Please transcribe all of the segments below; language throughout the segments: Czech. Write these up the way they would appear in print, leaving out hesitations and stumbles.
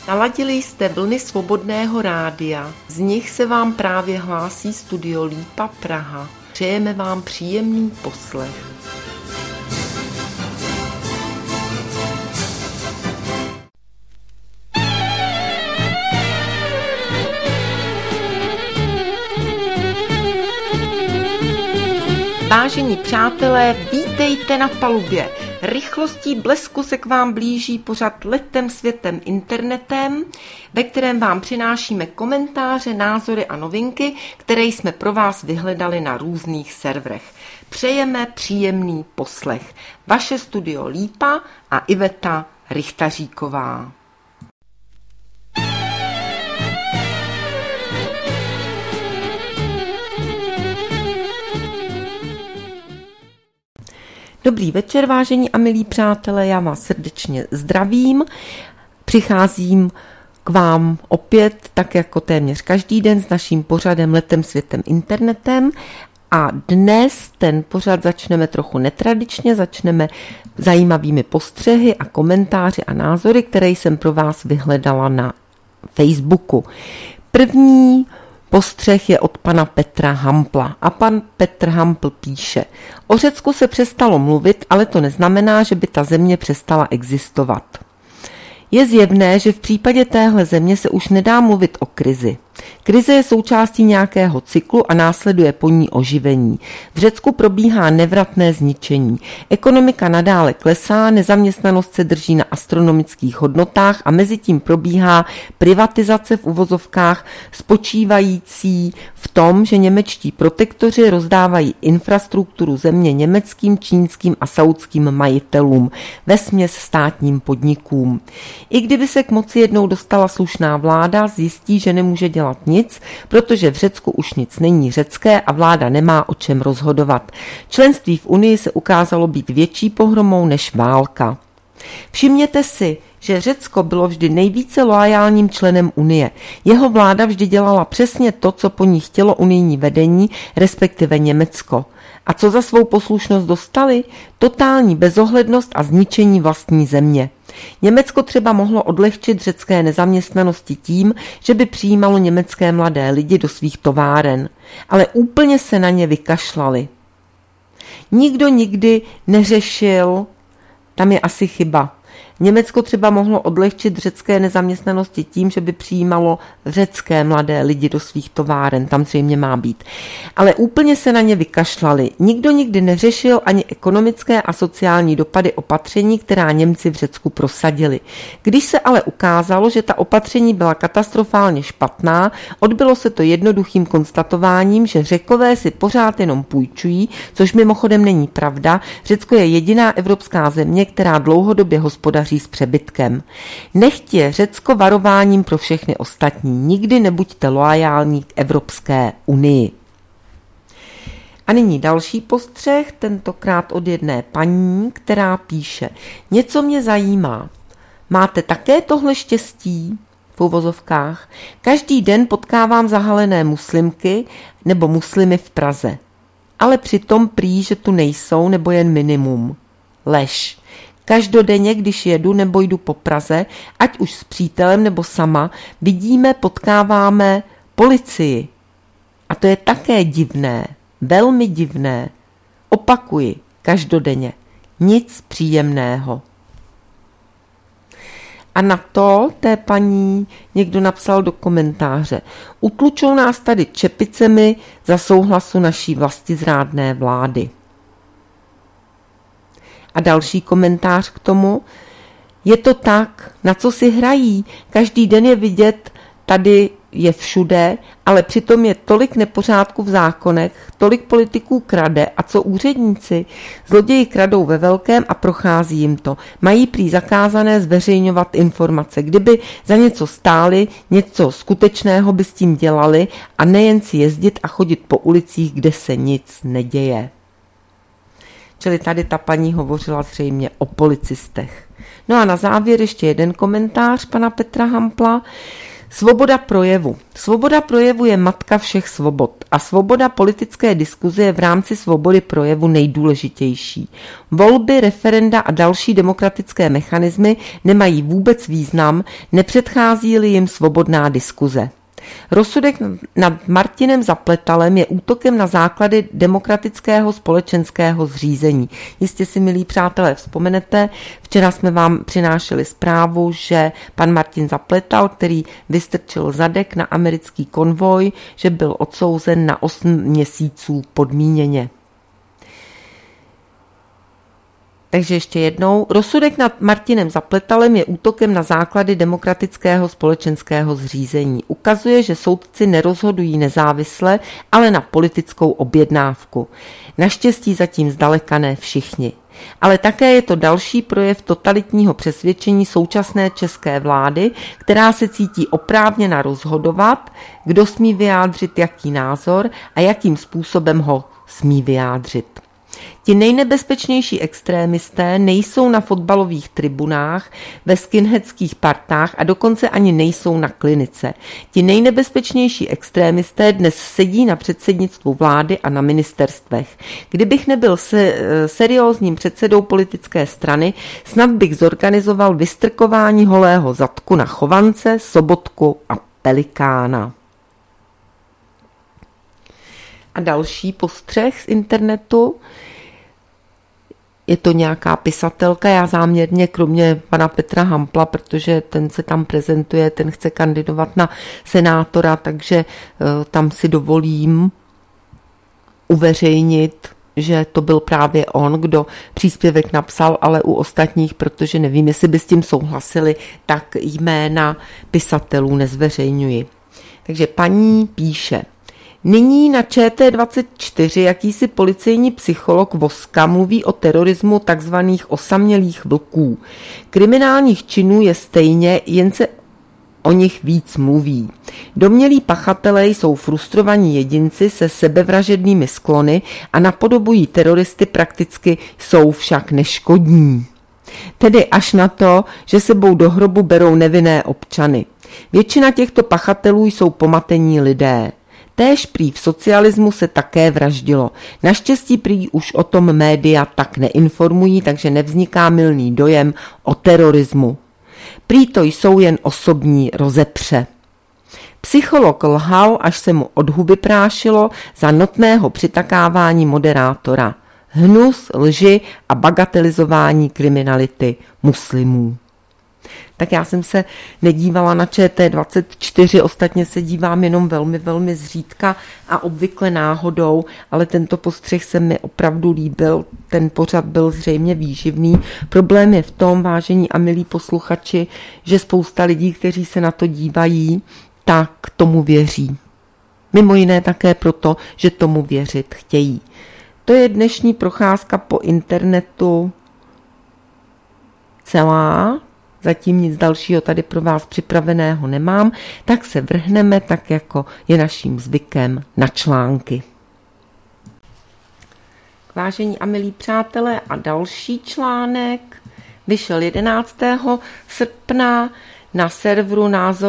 Naladili jste vlny Svobodného rádia, z nich se vám právě hlásí Studio Lípa Praha. Přejeme vám příjemný poslech. Vážení přátelé, vítejte na palubě. Rychlostí blesku se k vám blíží pořad Letem světem internetem, ve kterém vám přinášíme komentáře, názory a novinky, které jsme pro vás vyhledali na různých serverech. Přejeme příjemný poslech. Vaše Studio Lípa a Iveta Richtaříková. Dobrý večer, vážení a milí přátelé, já vás srdečně zdravím. Přicházím k vám opět, tak jako téměř každý den, s naším pořadem Letem světem internetem. A dnes ten pořad začneme trochu netradičně, začneme zajímavými postřehy a komentáři a názory, které jsem pro vás vyhledala na Facebooku. První postřeh je od pana Petra Hampla a pan Petr Hampl píše: O Řecku se přestalo mluvit, ale to neznamená, že by ta země přestala existovat. Je zjevné, že v případě téhle země se už nedá mluvit o krizi. Krize je součástí nějakého cyklu a následuje po ní oživení. V Řecku probíhá nevratné zničení. Ekonomika nadále klesá, nezaměstnanost se drží na astronomických hodnotách a mezitím probíhá privatizace v uvozovkách spočívající v tom, že němečtí protektoři rozdávají infrastrukturu země německým, čínským a saudským majitelům, vesměs státním podnikům. I kdyby se k moci jednou dostala slušná vláda, zjistí, že nemůže dělat nic, protože v Řecku už nic není řecké a vláda nemá o čem rozhodovat. Členství v Unii se ukázalo být větší pohromou než válka. Všimněte si, že Řecko bylo vždy nejvíce loajálním členem Unie. Jeho vláda vždy dělala přesně to, co po ní chtělo unijní vedení, respektive Německo. A co za svou poslušnost dostali? Totální bezohlednost a zničení vlastní země. Německo třeba mohlo odlehčit řecké nezaměstnanosti tím, že by přijímalo německé mladé lidi do svých továren, ale úplně se na ně vykašlali. Nikdo nikdy neřešil, tam je asi chyba. Německo třeba mohlo odlehčit řecké nezaměstnanosti tím, že by přijímalo řecké mladé lidi do svých továren, tam zřejmě má být. Ale úplně se na ně vykašlali. Nikdo nikdy neřešil ani ekonomické a sociální dopady opatření, která Němci v Řecku prosadili. Když se ale ukázalo, že ta opatření byla katastrofálně špatná, odbylo se to jednoduchým konstatováním, že Řekové si pořád jenom půjčují, což mimochodem není pravda. Řecko je jediná evropská země, která dlouhodobě hospodaří s přebytkem. Nechť je Řecko varováním pro všechny ostatní. Nikdy nebuďte loajální k Evropské unii. A nyní další postřeh, tentokrát od jedné paní, která píše: Něco mě zajímá. Máte také tohle štěstí? V uvozovkách. Každý den potkávám zahalené muslimky nebo muslimy v Praze. Ale přitom prý, že tu nejsou nebo jen minimum. Lež. Každodenně, když jedu nebo jdu po Praze, ať už s přítelem nebo sama, vidíme, potkáváme policii. A to je také divné, velmi divné. Opakuji, každodenně. Nic příjemného. A na to té paní někdo napsal do komentáře: Utlučou nás tady čepicemi za souhlasu naší vlastizrádné vlády. A další komentář k tomu: Je to tak, na co si hrají, každý den je vidět, tady je všude, ale přitom je tolik nepořádku v zákonech, tolik politiků krade a co úředníci? Zloději kradou ve velkém a prochází jim to. Mají prý zakázané zveřejňovat informace. Kdyby za něco stáli, něco skutečného by s tím dělali a nejen si jezdit a chodit po ulicích, kde se nic neděje. Čili tady ta paní hovořila zřejmě o policistech. No a na závěr ještě jeden komentář pana Petra Hampla. Svoboda projevu. Svoboda projevu je matka všech svobod a svoboda politické diskuze je v rámci svobody projevu nejdůležitější. Volby, referenda a další demokratické mechanismy nemají vůbec význam, nepředchází-li jim svobodná diskuze. Rozsudek nad Martinem Zapletalem je útokem na základy demokratického společenského zřízení. Jistě si, milí přátelé, vzpomenete, včera jsme vám přinášeli zprávu, že pan Martin Zapletal, který vystrčil zadek na americký konvoj, že byl odsouzen na 8 měsíců podmíněně. Takže ještě jednou, rozsudek nad Martinem Zapletalem je útokem na základy demokratického společenského zřízení. Ukazuje, že soudci nerozhodují nezávisle, ale na politickou objednávku. Naštěstí zatím zdaleka ne všichni. Ale také je to další projev totalitního přesvědčení současné české vlády, která se cítí oprávněna rozhodovat, kdo smí vyjádřit jaký názor a jakým způsobem ho smí vyjádřit. Ti nejnebezpečnější extrémisté nejsou na fotbalových tribunách, ve skinheadských partách a dokonce ani nejsou na klinice. Ti nejnebezpečnější extrémisté dnes sedí na předsednictvu vlády a na ministerstvech. Kdybych nebyl seriózním předsedou politické strany, snad bych zorganizoval vystrkování holého zadku na Chovance, Sobotku a Pelikána. A další postřeh z internetu. Je to nějaká pisatelka, já záměrně kromě pana Petra Hampla, protože ten se tam prezentuje, ten chce kandidovat na senátora, takže tam si dovolím uveřejnit, že to byl právě on, kdo příspěvek napsal, ale u ostatních, protože nevím, jestli by s tím souhlasili, tak jména pisatelů nezveřejňuji. Takže paní píše: nyní na ČT24 jakýsi policejní psycholog Voska mluví o terorismu takzvaných osamělých vlků. Kriminálních činů je stejně, jen se o nich víc mluví. Domnělí pachatelé jsou frustrovaní jedinci se sebevražednými sklony a napodobují teroristy, prakticky jsou však neškodní. Tedy až na to, že sebou do hrobu berou nevinné občany. Většina těchto pachatelů jsou pomatení lidé. Též prý v socialismu se také vraždilo. Naštěstí prý už o tom média tak neinformují, takže nevzniká mylný dojem o terorismu. Prý to jsou jen osobní rozepře. Psycholog lhal, až se mu od huby prášilo za notného přitakávání moderátora. Hnus, lži a bagatelizování kriminality muslimů. Tak já jsem se nedívala na ČT24, ostatně se dívám jenom velmi, velmi zřídka a obvykle náhodou, ale tento postřeh se mi opravdu líbil, ten pořad byl zřejmě výživný. Problém je v tom, vážení a milí posluchači, že spousta lidí, kteří se na to dívají, tak tomu věří. Mimo jiné také proto, že tomu věřit chtějí. To je dnešní procházka po internetu celá. Zatím nic dalšího tady pro vás připraveného nemám, tak se vrhneme, tak jako je naším zvykem, na články. Vážení a milí přátelé, a další článek vyšel 11. srpna na serveru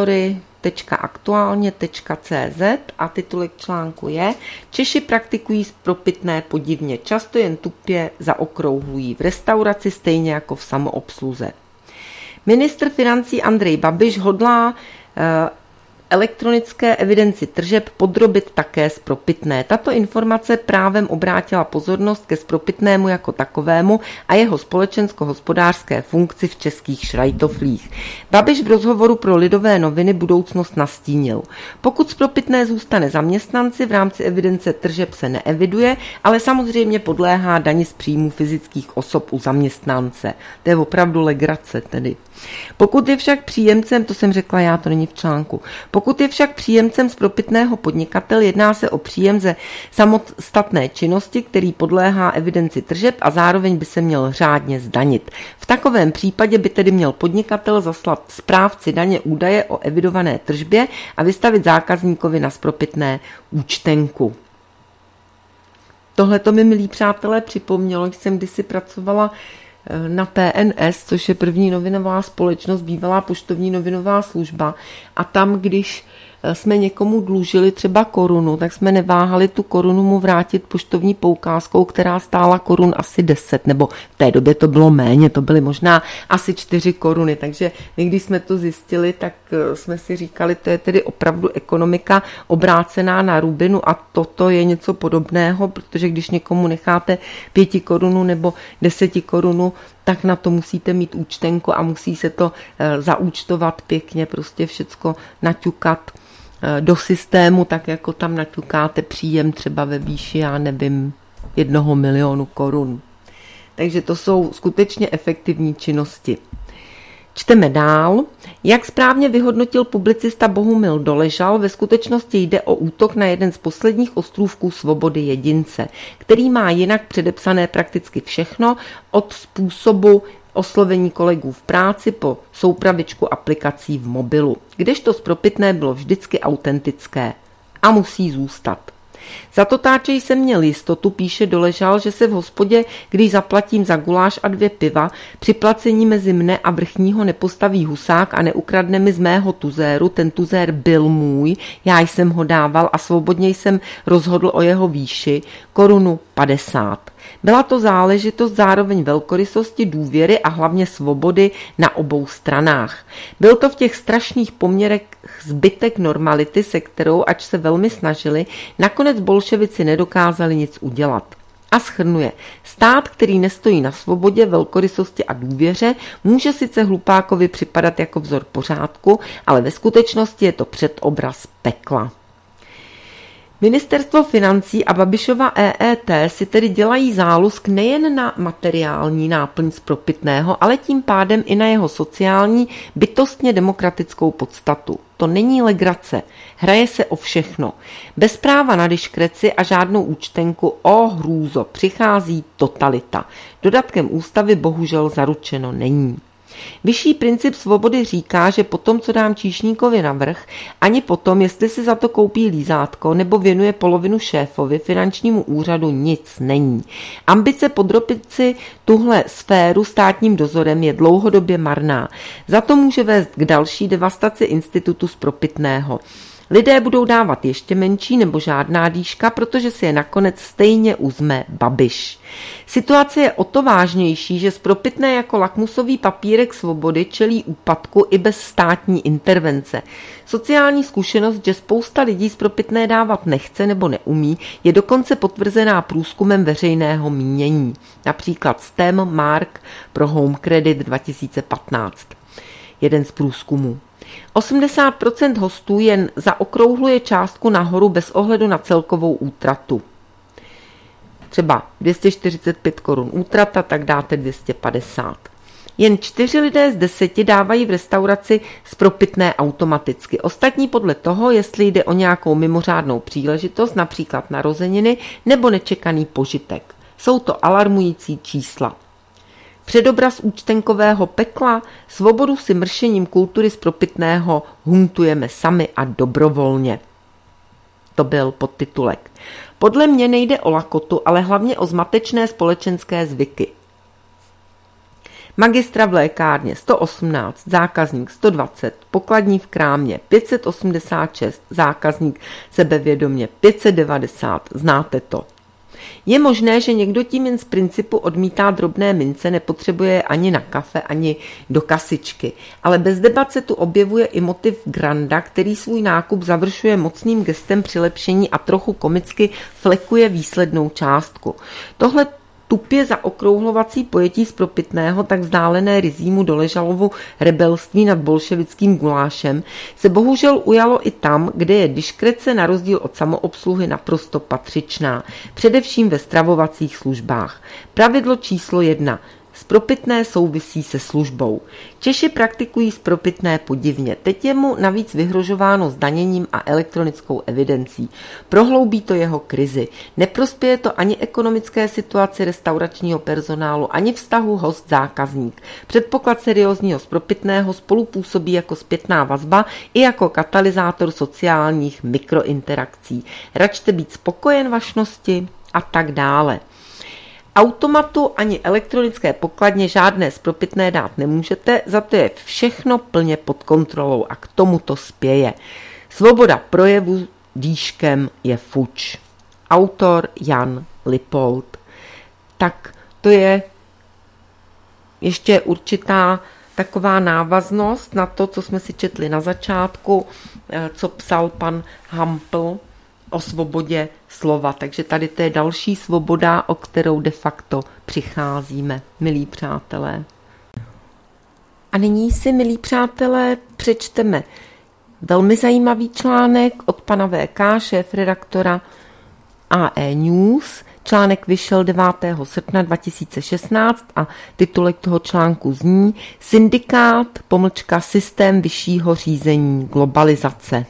názory.aktualně.cz a titulek článku je: Češi praktikují spropitné podivně, často jen tupě zaokrouhlují v restauraci stejně jako v samoobsluze. Ministr financí Andrej Babiš hodlá elektronické evidenci tržeb podrobit také spropitné. Tato informace právem obrátila pozornost ke spropitnému jako takovému a jeho společensko-hospodářské funkci v českých šrajtoflích. Babiš v rozhovoru pro Lidové noviny budoucnost nastínil. Pokud spropitné zůstane zaměstnanci, v rámci evidence tržeb se neeviduje, ale samozřejmě podléhá dani z příjmů fyzických osob u zaměstnance. To je opravdu legrace tedy. Pokud je však příjemcem, to jsem řekla já, to není v článku, pokud je však příjemcem spropitného podnikatel, jedná se o příjem ze samostatné činnosti, který podléhá evidenci tržeb a zároveň by se měl řádně zdanit. V takovém případě by tedy měl podnikatel zaslat správci daně údaje o evidované tržbě a vystavit zákazníkovi na spropitné účtenku. Tohle to mi, milí přátelé, připomnělo, když jsem kdysi pracovala na PNS, což je první novinová společnost, bývalá poštovní novinová služba. A tam, když jsme někomu dlužili třeba korunu, tak jsme neváhali tu korunu mu vrátit poštovní poukázkou, která stála korun asi 10, nebo v té době to bylo méně, to byly možná asi 4 koruny, takže my, když jsme to zjistili, tak jsme si říkali, to je tedy opravdu ekonomika obrácená na rubinu a toto je něco podobného, protože když někomu necháte 5 korunu nebo 10 korunu, tak na to musíte mít účtenku a musí se to zaúčtovat pěkně, prostě všecko naťukat do systému, tak jako tam naťukáte příjem třeba ve výši, já nevím, 1 milionu korun. Takže to jsou skutečně efektivní činnosti. Čteme dál. Jak správně vyhodnotil publicista Bohumil Doležal, ve skutečnosti jde o útok na jeden z posledních ostrůvků svobody jedince, který má jinak předepsané prakticky všechno od způsobu oslovení kolegů v práci po soupravičku aplikací v mobilu, kdežto spropitné bylo vždycky autentické a musí zůstat. Za to táčej jsem měl jistotu, píše Doležal, že se v hospodě, když zaplatím za guláš a 2 piva, při placení mezi mne a vrchního nepostaví husák a neukradne mi z mého tuzéru, ten tuzér byl můj, já jsem ho dával a svobodně jsem rozhodl o jeho výši, korunu 50. Byla to záležitost zároveň velkorysosti, důvěry a hlavně svobody na obou stranách. Byl to v těch strašných poměrech zbytek normality, se kterou, ač se velmi snažili, nakonec bolševici nedokázali nic udělat. A shrnuje, stát, který nestojí na svobodě, velkorysosti a důvěře, může sice hlupákovi připadat jako vzor pořádku, ale ve skutečnosti je to předobraz pekla. Ministerstvo financí a Babišova EET si tedy dělají zálusk nejen na materiální náplň spropitného, ale tím pádem i na jeho sociální, bytostně demokratickou podstatu. To není legrace, hraje se o všechno. Bez práva na diskreci a žádnou účtenku, o hrůzo, přichází totalita. Dodatkem ústavy bohužel zaručeno není. Vyšší princip svobody říká, že potom, co dám číšníkovi navrch, ani potom, jestli si za to koupí lízátko nebo věnuje polovinu šéfovi, finančnímu úřadu, nic není. Ambice podrobit si tuhle sféru státním dozorem je dlouhodobě marná. Za to může vést k další devastaci institutu spropitného. Lidé budou dávat ještě menší nebo žádná dýška, protože si je nakonec stejně uzme Babiš. Situace je o to vážnější, že spropitné jako lakmusový papírek svobody čelí úpadku i bez státní intervence. Sociální zkušenost, že spousta lidí spropitné dávat nechce nebo neumí, je dokonce potvrzená průzkumem veřejného mínění. Například STEM Mark pro Home Credit 2015. Jeden z průzkumů. 80% hostů jen zaokrouhluje částku nahoru bez ohledu na celkovou útratu. Třeba 245 korun útrata, tak dáte 250. Jen 4 lidé z 10 dávají v restauraci spropitné automaticky. Ostatní podle toho, jestli jde o nějakou mimořádnou příležitost, například narozeniny, nebo nečekaný požitek. Jsou to alarmující čísla. Předobraz účtenkového pekla, svobodu si mršením kultury spropitného huntujeme sami a dobrovolně. To byl podtitulek. Podle mě nejde o lakotu, ale hlavně o zmatečné společenské zvyky. Magistra v lékárně 118, zákazník 120, pokladní v krámě 586, zákazník sebevědomě 590, znáte to. Je možné, že někdo tím jen z principu odmítá drobné mince, nepotřebuje je ani na kafe, ani do kasičky. Ale bez debat se tu objevuje i motiv granda, který svůj nákup završuje mocným gestem přilepšení a trochu komicky flekuje výslednou částku. Tohle tupě zaokrouhlovací pojetí spropitného, tak vzdálené Ryzímu Doležalovu rebelství nad bolševickým gulášem, se bohužel ujalo i tam, kde je diskrece na rozdíl od samoobsluhy naprosto patřičná, především ve stravovacích službách. Pravidlo číslo 1. Spropitné souvisí se službou. Češi praktikují spropitné podivně. Teď je mu navíc vyhrožováno zdaněním a elektronickou evidencí. Prohloubí to jeho krizi. Neprospěje to ani ekonomické situaci restauračního personálu, ani vztahu host-zákazník. Předpoklad seriózního spropitného spolupůsobí jako zpětná vazba i jako katalyzátor sociálních mikrointerakcí. Račte být spokojen vašnosti a tak dále. Automatu ani elektronické pokladně žádné spropitné dát nemůžete, za to je všechno plně pod kontrolou a k tomu to spěje. Svoboda projevu dýškem je fuč. Autor Jan Lipold. Tak to je ještě určitá taková návaznost na to, co jsme si četli na začátku, co psal pan Hampl o svobodě slova. Takže tady to je další svoboda, o kterou de facto přicházíme, milí přátelé. A nyní si, milí přátelé, přečteme velmi zajímavý článek od pana VK, šéfredaktora AE News. Článek vyšel 9. srpna 2016 a titulek toho článku zní Syndikát / systém vyššího řízení globalizace.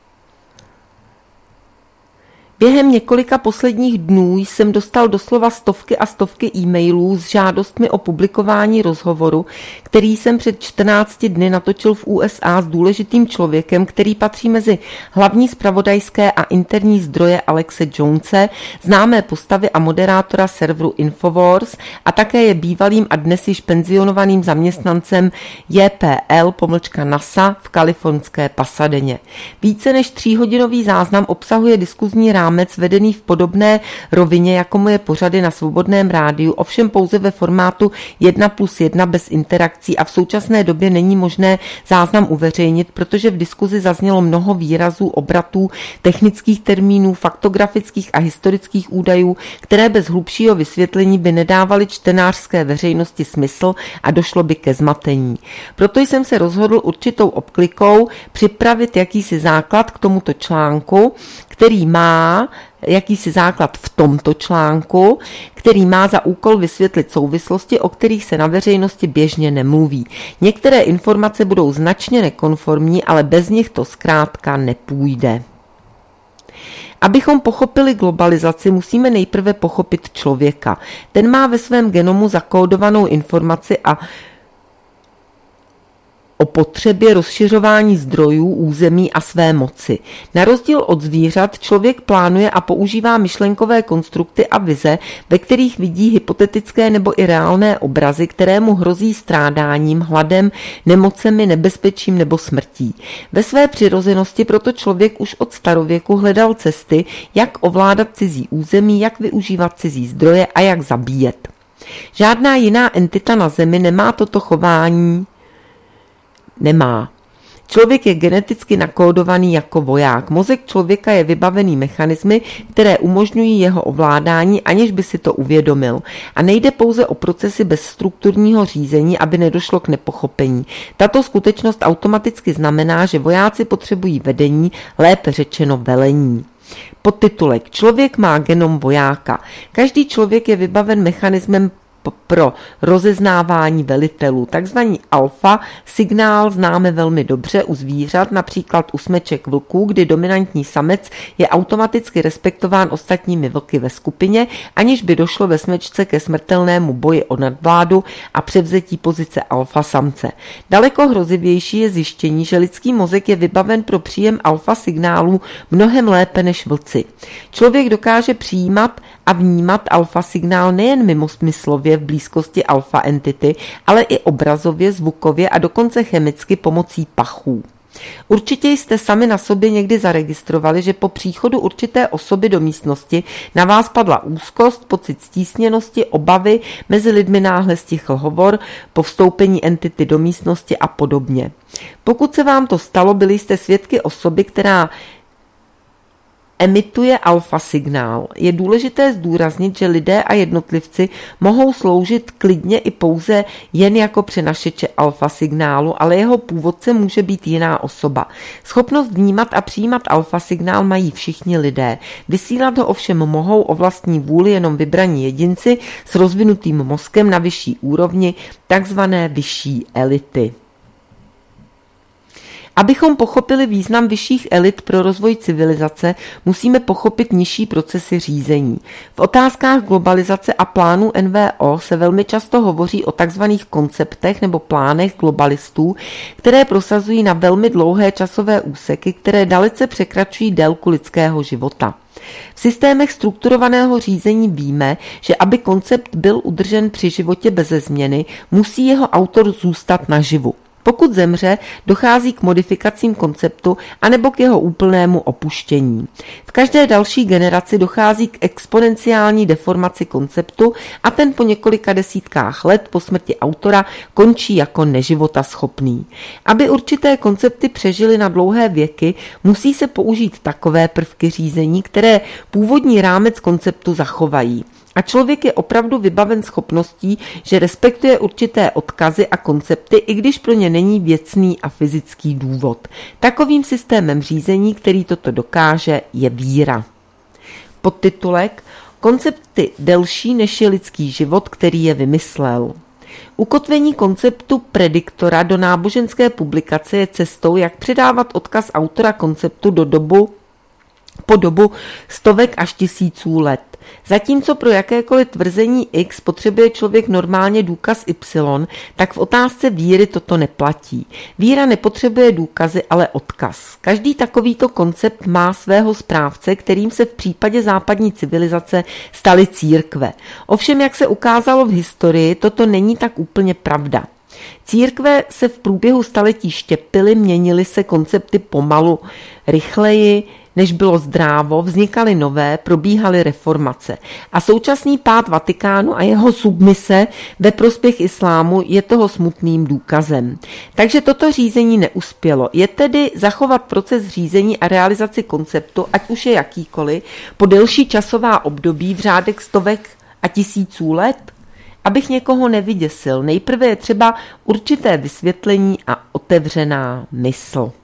Během několika posledních dnů jsem dostal doslova stovky a stovky e-mailů s žádostmi o publikování rozhovoru, který jsem před 14 dny natočil v USA s důležitým člověkem, který patří mezi hlavní zpravodajské a interní zdroje Alexe Jonese, známé postavy a moderátora serveru Infowars a také je bývalým a dnes již penzionovaným zaměstnancem JPL / NASA v kalifornské Pasadeně. Více než 3hodinový záznam obsahuje diskuzní rámec vedený v podobné rovině, jako moje pořady na Svobodném rádiu, ovšem pouze ve formátu 1+1 bez interakcí a v současné době není možné záznam uveřejnit, protože v diskuzi zaznělo mnoho výrazů, obratů, technických termínů, faktografických a historických údajů, které bez hlubšího vysvětlení by nedávaly čtenářské veřejnosti smysl a došlo by ke zmatení. Proto jsem se rozhodl určitou obklikou připravit jakýsi základ k tomuto článku, který má jakýsi základ v tomto článku, který má za úkol vysvětlit souvislosti, o kterých se na veřejnosti běžně nemluví. Některé informace budou značně nekonformní, ale bez nich to zkrátka nepůjde. Abychom pochopili globalizaci, musíme nejprve pochopit člověka. Ten má ve svém genomu zakódovanou informaci o potřebě rozšiřování zdrojů, území a své moci. Na rozdíl od zvířat člověk plánuje a používá myšlenkové konstrukty a vize, ve kterých vidí hypotetické nebo i reálné obrazy, které mu hrozí strádáním, hladem, nemocemi, nebezpečím nebo smrtí. Ve své přirozenosti proto člověk už od starověku hledal cesty, jak ovládat cizí území, jak využívat cizí zdroje a jak zabíjet. Žádná jiná entita na Zemi nemá toto chování. Člověk je geneticky nakódovaný jako voják. Mozek člověka je vybavený mechanismy, které umožňují jeho ovládání, aniž by si to uvědomil. A nejde pouze o procesy bez strukturního řízení, aby nedošlo k nepochopení. Tato skutečnost automaticky znamená, že vojáci potřebují vedení, lépe řečeno velení. Podtitulek Člověk má genom vojáka. Každý člověk je vybaven mechanismem pro rozeznávání velitelů. Takzvaný alfa signál známe velmi dobře u zvířat, například u smeček vlků, kdy dominantní samec je automaticky respektován ostatními vlky ve skupině, aniž by došlo ve smečce ke smrtelnému boji o nadvládu a převzetí pozice alfa samce. Daleko hrozivější je zjištění, že lidský mozek je vybaven pro příjem alfa signálů mnohem lépe než vlci. Člověk dokáže přijímat a vnímat alfa signál nejen mimosmyslově v blízkosti alfa entity, ale i obrazově, zvukově a dokonce chemicky pomocí pachů. Určitě jste sami na sobě někdy zaregistrovali, že po příchodu určité osoby do místnosti na vás padla úzkost, pocit stísněnosti, obavy, mezi lidmi náhle stichl hovor, po vstoupení entity do místnosti a podobně. Pokud se vám to stalo, byli jste svědky osoby, která emituje alfa signál. Je důležité zdůraznit, že lidé a jednotlivci mohou sloužit klidně i pouze jen jako přenašeče alfa signálu, ale jeho původce může být jiná osoba. Schopnost vnímat a přijímat alfa signál mají všichni lidé. Vysílat ho ovšem mohou o vlastní vůli jenom vybraní jedinci s rozvinutým mozkem na vyšší úrovni, takzvané vyšší elity. Abychom pochopili význam vyšších elit pro rozvoj civilizace, musíme pochopit nižší procesy řízení. V otázkách globalizace a plánů NVO se velmi často hovoří o takzvaných konceptech nebo plánech globalistů, které prosazují na velmi dlouhé časové úseky, které dalece překračují délku lidského života. V systémech strukturovaného řízení víme, že aby koncept byl udržen při životě beze změny, musí jeho autor zůstat naživu. Pokud zemře, dochází k modifikacím konceptu anebo k jeho úplnému opuštění. V každé další generaci dochází k exponenciální deformaci konceptu a ten po několika desítkách let po smrti autora končí jako neživotaschopný. Aby určité koncepty přežily na dlouhé věky, musí se použít takové prvky řízení, které původní rámec konceptu zachovají. A člověk je opravdu vybaven schopností, že respektuje určité odkazy a koncepty, i když pro ně není věcný a fyzický důvod. Takovým systémem řízení, který toto dokáže, je víra. Podtitulek: Koncepty delší než je lidský život, který je vymyslel. Ukotvení konceptu prediktora do náboženské publikace je cestou, jak předávat odkaz autora konceptu po dobu stovek až tisíců let. Zatímco pro jakékoliv tvrzení X potřebuje člověk normálně důkaz Y, tak v otázce víry toto neplatí. Víra nepotřebuje důkazy, ale odkaz. Každý takovýto koncept má svého správce, kterým se v případě západní civilizace staly církve. Ovšem, jak se ukázalo v historii, toto není tak úplně pravda. Církve se v průběhu staletí štěpily, měnily se koncepty pomalu, rychleji, než bylo zdrávo, vznikaly nové, probíhaly reformace. A současný pád Vatikánu a jeho submise ve prospěch islámu je toho smutným důkazem. Takže toto řízení neuspělo. Je tedy zachovat proces řízení a realizaci konceptu, ať už je jakýkoliv, po delší časová období v řádech stovek a tisíců let? Abych někoho nevyděsil, nejprve je třeba určité vysvětlení a otevřená mysl.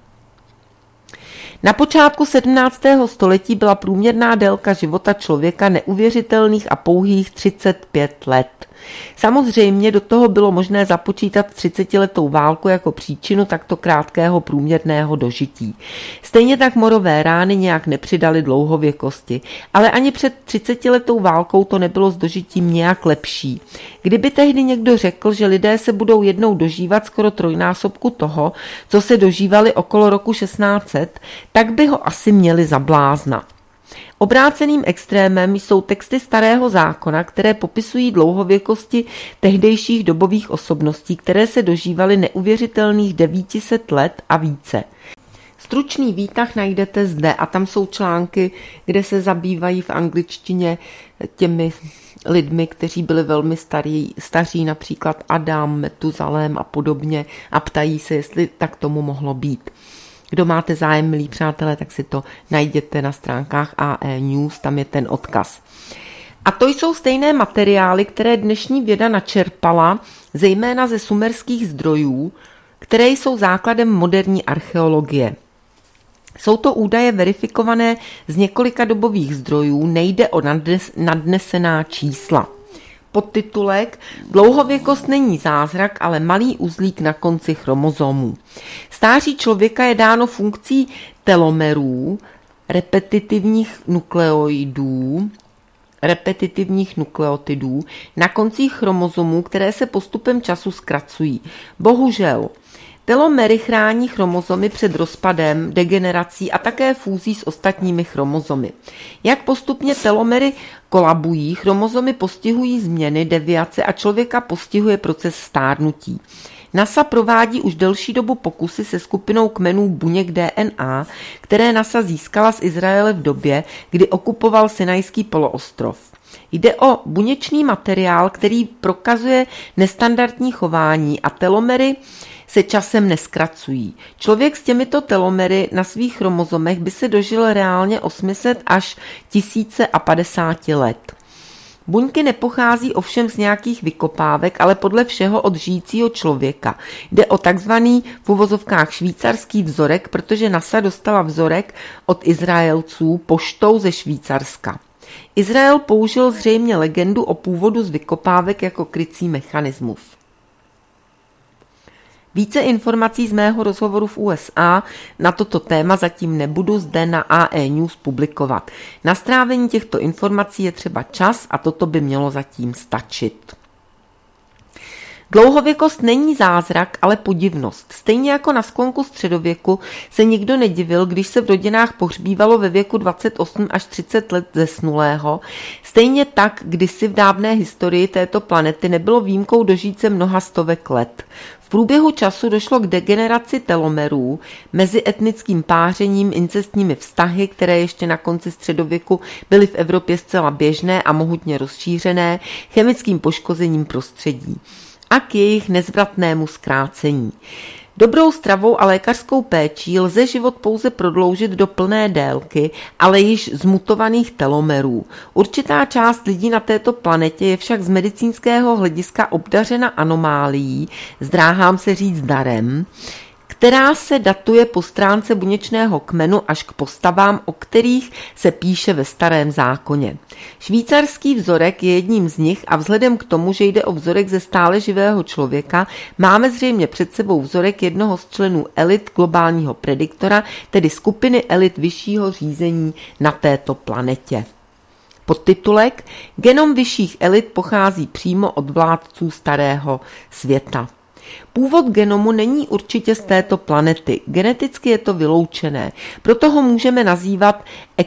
Na počátku 17. století byla průměrná délka života člověka neuvěřitelných a pouhých 35 let. Samozřejmě do toho bylo možné započítat 30letou válku jako příčinu takto krátkého průměrného dožití. Stejně tak morové rány nějak nepřidaly dlouhověkosti, ale ani před 30letou válkou to nebylo s dožitím nějak lepší. Kdyby tehdy někdo řekl, že lidé se budou jednou dožívat skoro trojnásobku toho, co se dožívali okolo roku 1600, tak by ho asi měli za blázna. Obráceným extrémem jsou texty Starého zákona, které popisují dlouhověkosti tehdejších dobových osobností, které se dožívaly neuvěřitelných 900 let a více. Stručný výtah najdete zde a tam jsou články, kde se zabývají v angličtině těmi lidmi, kteří byli velmi staří, například Adam, Metuzalém a podobně, a ptají se, jestli tak tomu mohlo být. Kdo máte zájem, milí přátelé, tak si to najděte na stránkách AE News, tam je ten odkaz. A to jsou stejné materiály, které dnešní věda načerpala, zejména ze sumerských zdrojů, které jsou základem moderní archeologie. Jsou to údaje verifikované z několika dobových zdrojů, nejde o nadnesená čísla. Podtitulek: Dlouhověkost není zázrak, ale malý uzlík na konci chromozomů. Stáří člověka je dáno funkcí telomerů, repetitivních nukleotidů na koncích chromozomů, které se postupem času zkracují. Bohužel, telomery chrání chromozomy před rozpadem, degenerací a také fúzí s ostatními chromozomy. Jak postupně telomery kolabují, chromozomy postihují změny, deviace a člověka postihuje proces stárnutí. NASA provádí už delší dobu pokusy se skupinou kmenů buněk DNA, které NASA získala z Izraele v době, kdy okupoval Sinajský poloostrov. Jde o buněčný materiál, který prokazuje nestandardní chování a telomery se časem neskracují. Člověk s těmito telomery na svých chromozomech by se dožil reálně 800 až 1050 let. Buňky nepochází ovšem z nějakých vykopávek, ale podle všeho od žijícího člověka. Jde o takzvaný v uvozovkách švýcarský vzorek, protože NASA dostala vzorek od Izraelců poštou ze Švýcarska. Izrael použil zřejmě legendu o původu z vykopávek jako krycí mechanismus. Více informací z mého rozhovoru v USA na toto téma zatím nebudu zde na AE News publikovat. Na strávení těchto informací je třeba čas a toto by mělo zatím stačit. Dlouhověkost není zázrak, ale podivnost. Stejně jako na sklonku středověku se nikdo nedivil, když se v rodinách pohřbívalo ve věku 28 až 30 let zesnulého, stejně tak kdysi v dávné historii této planety nebylo výjimkou dožít se mnoha stovek let. V průběhu času došlo k degeneraci telomerů, mezi etnickým pářením, incestními vztahy, které ještě na konci středověku byly v Evropě zcela běžné a mohutně rozšířené, chemickým poškozením prostředí a k jejich nezvratnému zkrácení. Dobrou stravou a lékařskou péčí lze život pouze prodloužit do plné délky, ale již zmutovaných telomerů. Určitá část lidí na této planetě je však z medicínského hlediska obdařena anomálií, zdráhám se říct darem, která se datuje po stránce buněčného kmenu až k postavám, o kterých se píše ve Starém zákoně. Švýcarský vzorek je jedním z nich a vzhledem k tomu, že jde o vzorek ze stále živého člověka, máme zřejmě před sebou vzorek jednoho z členů elit globálního prediktora, tedy skupiny elit vyššího řízení na této planetě. Podtitulek: Genom vyšších elit pochází přímo od vládců starého světa. Původ genomu není určitě z této planety, geneticky je to vyloučené, proto ho můžeme nazývat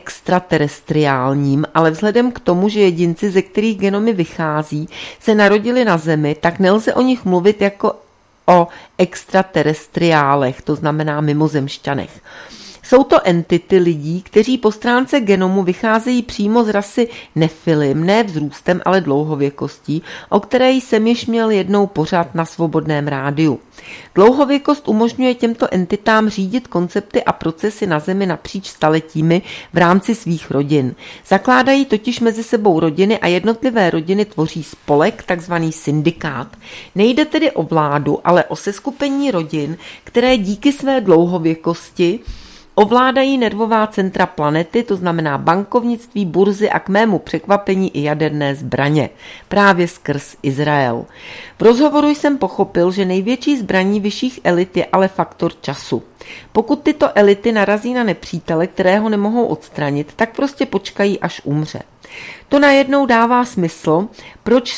extraterestriálním, ale vzhledem k tomu, že jedinci, ze kterých genomy vychází, se narodili na Zemi, tak nelze o nich mluvit jako o extraterestriálech, to znamená mimozemšťanech. Jsou to entity lidí, kteří po stránce genomu vycházejí přímo z rasy Nefilim, ne vzrůstem, ale dlouhověkostí, o které jsem již měl jednou pořad na Svobodném rádiu. Dlouhověkost umožňuje těmto entitám řídit koncepty a procesy na Zemi napříč staletími v rámci svých rodin. Zakládají totiž mezi sebou rodiny a jednotlivé rodiny tvoří spolek, takzvaný syndikát. Nejde tedy o vládu, ale o seskupení rodin, které díky své dlouhověkosti ovládají nervová centra planety, to znamená bankovnictví, burzy a k mému překvapení i jaderné zbraně, právě skrz Izrael. V rozhovoru jsem pochopil, že největší zbraní vyšších elit je ale faktor času. Pokud tyto elity narazí na nepřítele, kterého nemohou odstranit, tak prostě počkají, až umře. To najednou dává smysl, proč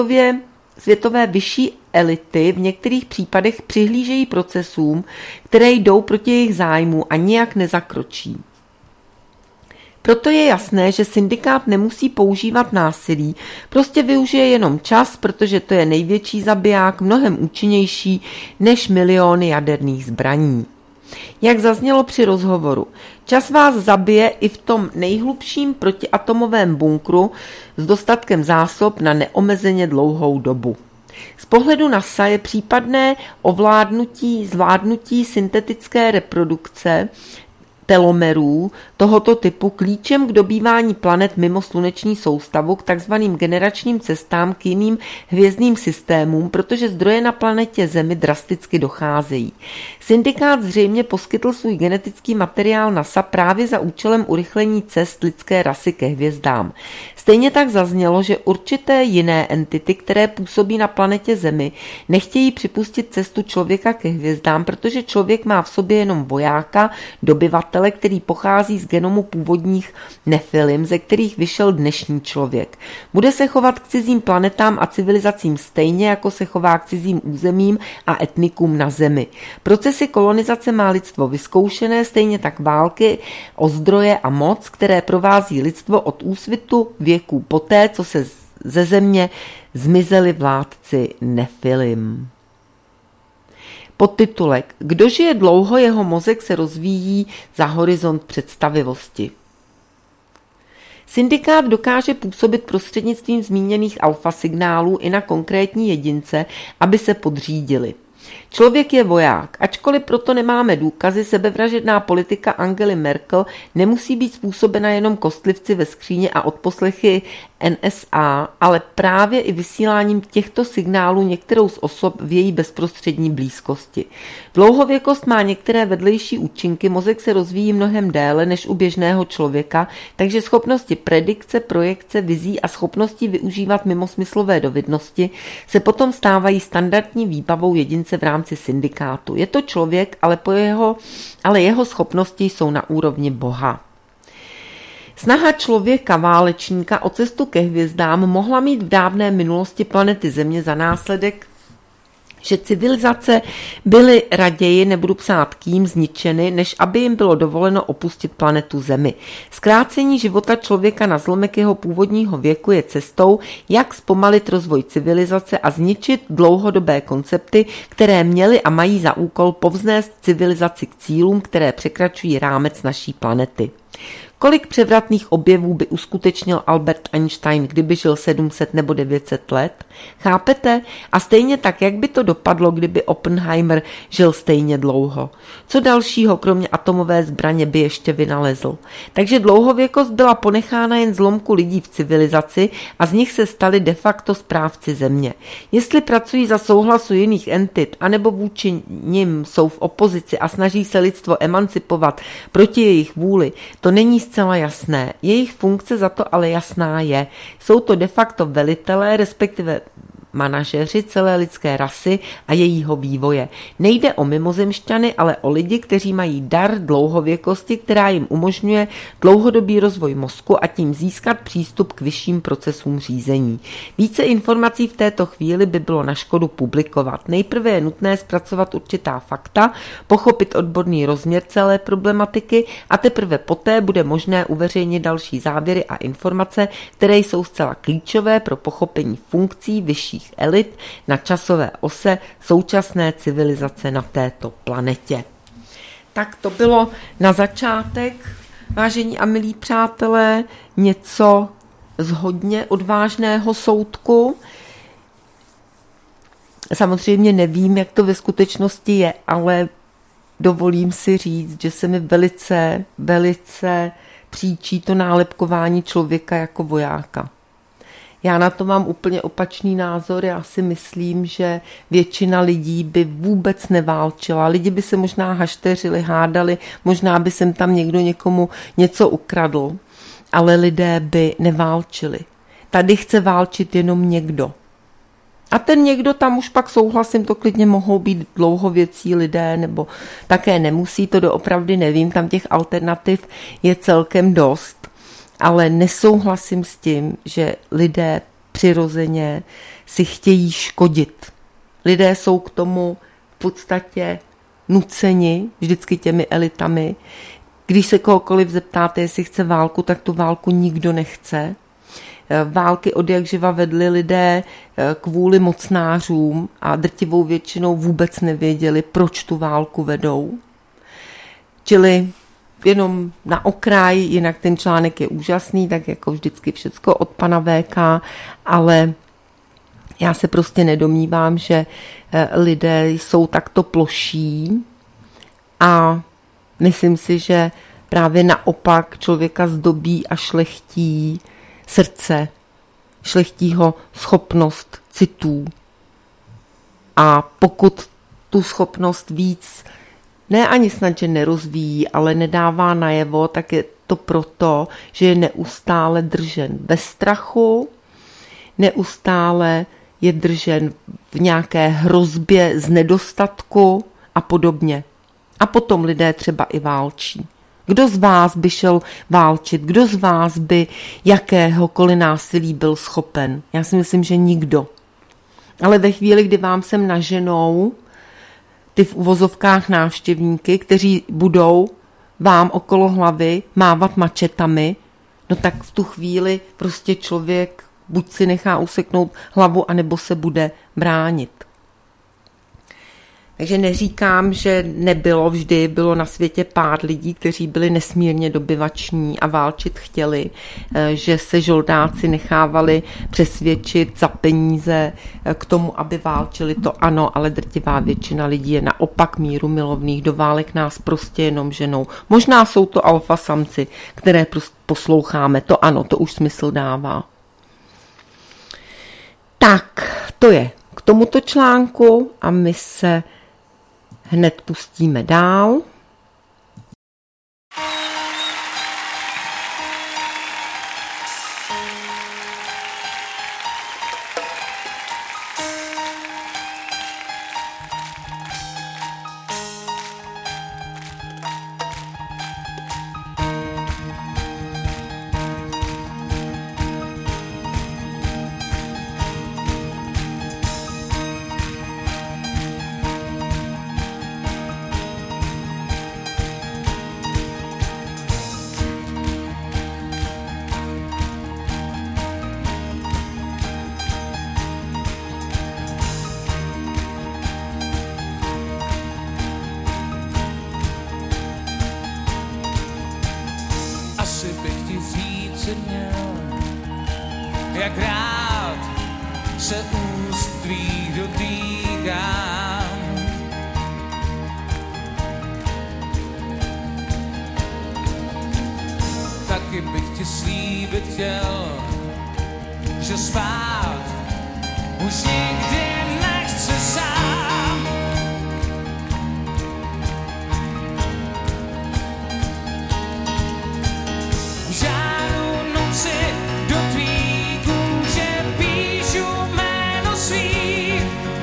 světové vyšší elity v některých případech přihlížejí procesům, které jdou proti jejich zájmu a nijak nezakročí. Proto je jasné, že syndikát nemusí používat násilí, prostě využije jenom čas, protože to je největší zabiják, mnohem účinnější než miliony jaderných zbraní. Jak zaznělo při rozhovoru, čas vás zabije i v tom nejhlubším protiatomovém bunkru s dostatkem zásob na neomezeně dlouhou dobu. Z pohledu NASA je případné zvládnutí syntetické reprodukce telomerů tohoto typu klíčem k dobývání planet mimo sluneční soustavu, k takzvaným generačním cestám k jiným hvězdným systémům, protože zdroje na planetě Zemi drasticky docházejí. Syndikát zřejmě poskytl svůj genetický materiál NASA právě za účelem urychlení cest lidské rasy ke hvězdám. Stejně tak zaznělo, že určité jiné entity, které působí na planetě Zemi, nechtějí připustit cestu člověka ke hvězdám, protože člověk má v sobě jenom vojáka, dobyvatele, který pochází z genomu původních Nefilim, ze kterých vyšel dnešní člověk. Bude se chovat k cizím planetám a civilizacím stejně, jako se chová k cizím územím a etnikům na Zemi. Procesy kolonizace má lidstvo vyzkoušené, stejně tak války o zdroje a moc, které provází lidstvo od úsvitu věků poté, co se ze Země zmizeli vládci Nefilim. Podtitulek: Kdo žije dlouho, jeho mozek se rozvíjí za horizont představivosti. Syndikát dokáže působit prostřednictvím zmíněných alfa signálů i na konkrétní jedince, aby se podřídili. Člověk je voják, ačkoliv proto nemáme důkazy, sebevražedná politika Angely Merkel nemusí být způsobena jenom kostlivci ve skříně a odposlechy NSA, ale právě i vysíláním těchto signálů některou z osob v její bezprostřední blízkosti. Dlouhověkost má některé vedlejší účinky, mozek se rozvíjí mnohem déle než u běžného člověka, takže schopnosti predikce, projekce, vizí a schopnosti využívat mimosmyslové dovednosti se potom stávají standardní výbavou jedince v rámci syndikátu. Je to člověk, ale jeho schopnosti jsou na úrovni Boha. Snaha člověka válečníka o cestu ke hvězdám mohla mít v dávné minulosti planety Země za následek že civilizace byly raději, nebudu psát kým, zničeny, než aby jim bylo dovoleno opustit planetu Zemi. Zkrácení života člověka na zlomek jeho původního věku je cestou, jak zpomalit rozvoj civilizace a zničit dlouhodobé koncepty, které měly a mají za úkol povznést civilizaci k cílům, které překračují rámec naší planety. Kolik převratných objevů by uskutečnil Albert Einstein, kdyby žil 700 nebo 900 let? Chápete? A stejně tak, jak by to dopadlo, kdyby Oppenheimer žil stejně dlouho? Co dalšího, kromě atomové zbraně, by ještě vynalezl? Takže dlouhověkost byla ponechána jen zlomku lidí v civilizaci a z nich se stali de facto správci země. Jestli pracují za souhlasu jiných entit, anebo vůči nim jsou v opozici a snaží se lidstvo emancipovat proti jejich vůli, to není zcela jasné. Jejich funkce za to ale jasná je. Jsou to de facto velitelé, respektive manažeři celé lidské rasy a jejího vývoje. Nejde o mimozemšťany, ale o lidi, kteří mají dar dlouhověkosti, která jim umožňuje dlouhodobý rozvoj mozku a tím získat přístup k vyšším procesům řízení. Více informací v této chvíli by bylo na škodu publikovat. Nejprve je nutné zpracovat určitá fakta, pochopit odborný rozměr celé problematiky a teprve poté bude možné uveřejnit další závěry a informace, které jsou zcela klíčové pro pochopení funkcí vyšších elit na časové ose současné civilizace na této planetě. Tak to bylo na začátek, vážení a milí přátelé, něco z hodně odvážného soudku. Samozřejmě nevím, jak to ve skutečnosti je, ale dovolím si říct, že se mi velice příčí to nálepkování člověka jako vojáka. Já na to mám úplně opačný názor. Já si myslím, že většina lidí by vůbec neválčila. Lidi by se možná hašteřili, hádali, možná by sem tam někdo někomu něco ukradl, ale lidé by neválčili. Tady chce válčit jenom někdo. A ten někdo tam už pak souhlasím, to klidně mohou být dlouhověcí lidé, nebo také nemusí, to doopravdy nevím, tam těch alternativ je celkem dost. Ale nesouhlasím s tím, že lidé přirozeně si chtějí škodit. Lidé jsou k tomu v podstatě nuceni, vždycky těmi elitami. Když se kohokoliv zeptáte, jestli chce válku, tak tu válku nikdo nechce. Války odjakživa vedli lidé kvůli mocnářům a drtivou většinou vůbec nevěděli, proč tu válku vedou. Čili jenom na okraj, jinak ten článek je úžasný, tak jako vždycky všecko od pana VK, ale já se prostě nedomnívám, že lidé jsou takto ploší a myslím si, že právě naopak člověka zdobí a šlechtí srdce, šlechtí ho schopnost citů. A pokud tu schopnost víc ne ani snad, že nerozvíjí, ale nedává najevo, tak je to proto, že je neustále držen ve strachu, neustále je držen v nějaké hrozbě z nedostatku a podobně. A potom lidé třeba i válčí. Kdo z vás by šel válčit? Kdo z vás by jakéhokoliv násilí byl schopen? Já si myslím, že nikdo. Ale ve chvíli, kdy vám sem naženou ty v uvozovkách návštěvníky, kteří budou vám okolo hlavy mávat mačetami, no tak v tu chvíli prostě člověk buď si nechá useknout hlavu, anebo se bude bránit. Takže neříkám, že nebylo vždy, bylo na světě pár lidí, kteří byli nesmírně dobyvační a válčit chtěli, že se žoldáci nechávali přesvědčit za peníze k tomu, aby válčili, to ano, ale drtivá většina lidí je naopak míru milovných, do válek nás prostě jenom ženou. Možná jsou to alfa samci, které posloucháme, to ano, to už smysl dává. Tak, to je k tomuto článku a my se hned pustíme dál. jak rád se úst tvých dotýkám. Taky bych ti slíbit chtěl, že spát už nikdy nechci sám. Žáru noci do tvý kůže píšu jméno svý.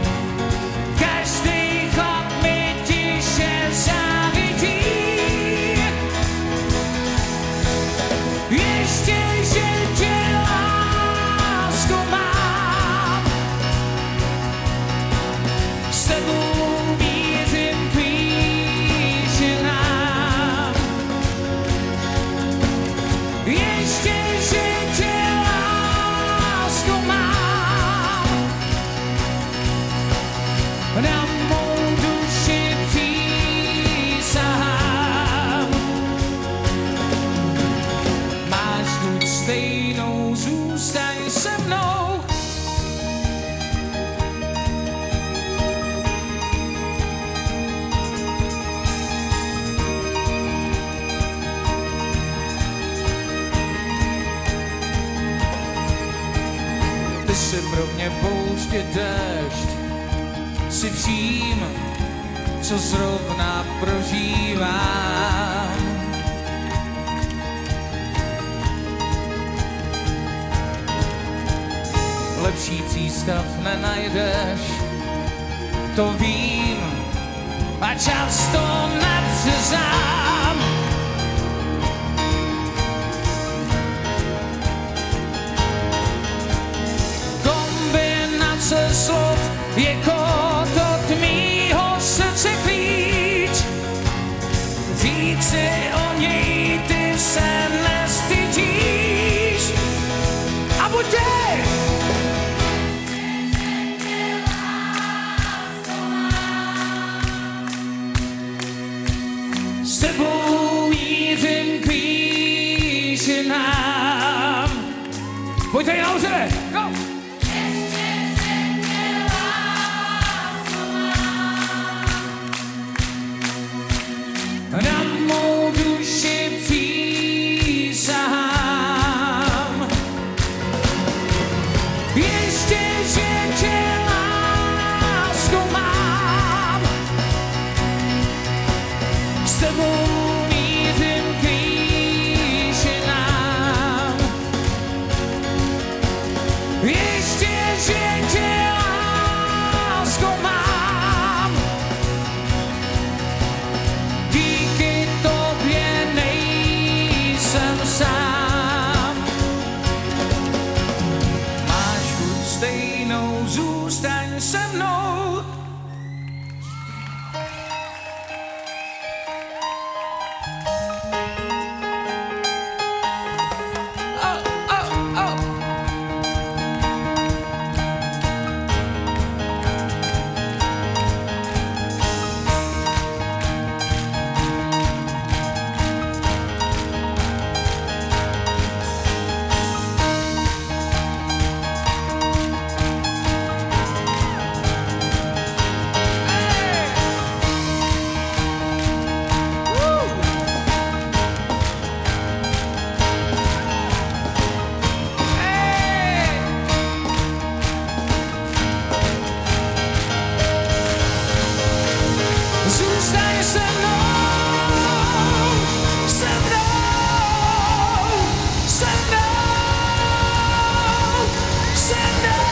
Každý chlap mi tiše závidí. Ještě, že tě lásku mám, s tebou mířím k výšinám. Ještě, že tě lásku mám, na mou duši přísahám. Máš chuť stejnou, zůstaň se mnou. Ty jsi pro mě poušť i déšť, si vším, co zrovna prožívám. Lepší přístav nenajdeš, to vím a často nadřezám. Kombinace slov je kotot mýho srdce klíč. Říct si o něj ty se nestydíš. A buď s tebou mířím k výšinám. Pojďte nahoře, go! Na mou duši přísahám. Ještě, že tě lásku mám, s tebou mířím k výšinám. Ještě, že tě lásku mám, díky tobě nejsem sám. Máš chuť stejnou, zůstaň se mnou. Oh, oh, oh. Zůstaň se mnou, se mnou, se mnou, se mnou.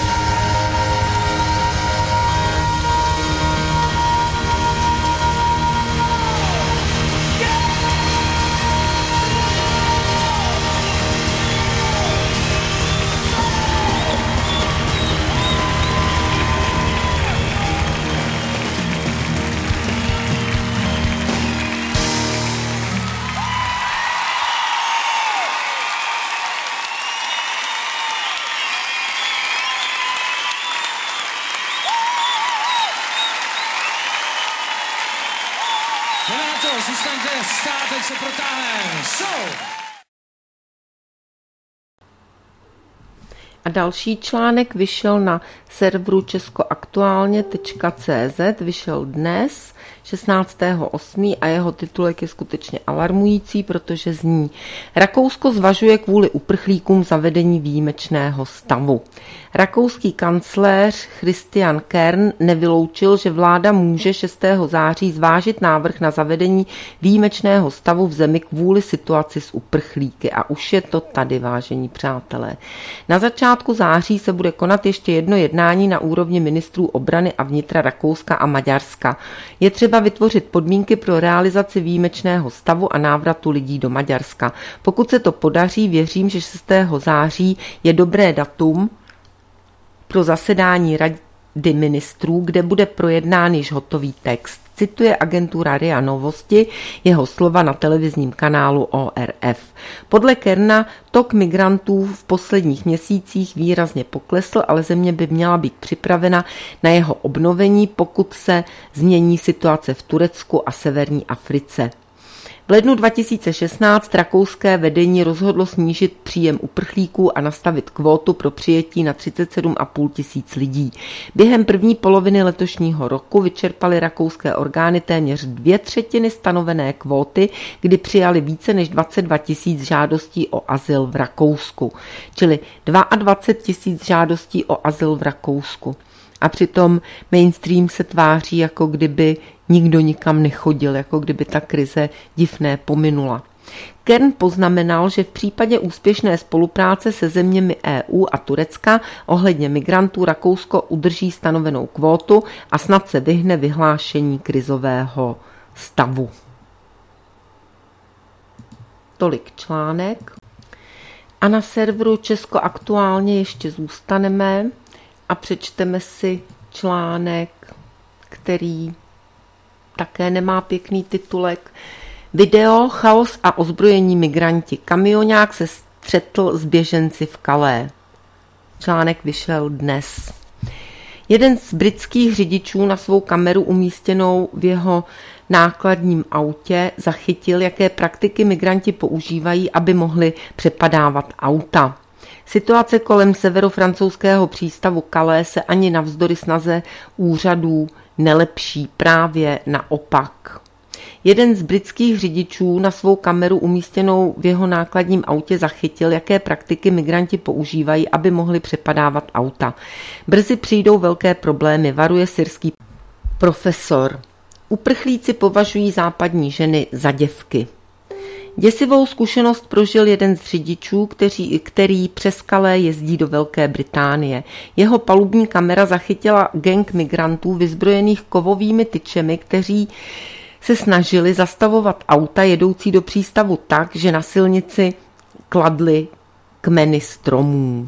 Zůstaňte stát, teď se protáhneme. A další článek vyšel na serveru českoaktuálně.cz, vyšel dnes 16.8. a jeho titulek je skutečně alarmující, protože zní: Rakousko zvažuje kvůli uprchlíkům zavedení výjimečného stavu. Rakouský kancléř Christian Kern nevyloučil, že vláda může 6. září zvážit návrh na zavedení výjimečného stavu v zemi kvůli situaci s uprchlíky. A už je to tady, vážení přátelé. Na začátku září se bude konat ještě jedno jednání na úrovni ministrů obrany a vnitra Rakouska a Maďarska. Je třeba vytvořit podmínky pro realizaci výjimečného stavu a návratu lidí do Maďarska. Pokud se to podaří, věřím, že 6. září je dobré datum pro zasedání Rady ministrů, kde bude projednán již hotový text. Cituje agentura RIA Novosti jeho slova na televizním kanálu ORF. Podle Kerna tok migrantů v posledních měsících výrazně poklesl, ale země by měla být připravena na jeho obnovení, pokud se změní situace v Turecku a severní Africe. V lednu 2016 rakouské vedení rozhodlo snížit příjem uprchlíků a nastavit kvótu pro přijetí na 37,5 tisíc lidí. Během první poloviny letošního roku vyčerpaly rakouské orgány téměř 2/3 stanovené kvóty, kdy přijali více než 22 tisíc žádostí o azyl v Rakousku. Čili 22 tisíc žádostí o azyl v Rakousku. A přitom mainstream se tváří, jako kdyby nikdo nikam nechodil, jako kdyby ta krize divné pominula. Kern poznamenal, že v případě úspěšné spolupráce se zeměmi EU a Turecka ohledně migrantů Rakousko udrží stanovenou kvótu a snad se vyhne vyhlášení krizového stavu. Tolik článek. A na serveru Českoaktuálně ještě zůstaneme a přečteme si článek, který také nemá pěkný titulek. Video, chaos a ozbrojení migranti. Kamionák se střetl s běženci v Calais. Článek vyšel dnes. Jeden z britských řidičů na svou kameru umístěnou v jeho nákladním autě zachytil, jaké praktiky migranti používají, aby mohli přepadávat auta. Situace kolem severofrancouzského přístavu Calais se ani navzdory snaze úřadů nelepší, právě naopak. Jeden z britských řidičů na svou kameru umístěnou v jeho nákladním autě zachytil, jaké praktiky migranti používají, aby mohli přepadávat auta. Brzy přijdou velké problémy, varuje syrský profesor. Uprchlíci považují západní ženy za děvky. Děsivou zkušenost prožil jeden z řidičů, který přes Calais jezdí do Velké Británie. Jeho palubní kamera zachytila gang migrantů vyzbrojených kovovými tyčemi, kteří se snažili zastavovat auta jedoucí do přístavu tak, že na silnici kladli kmeny stromů.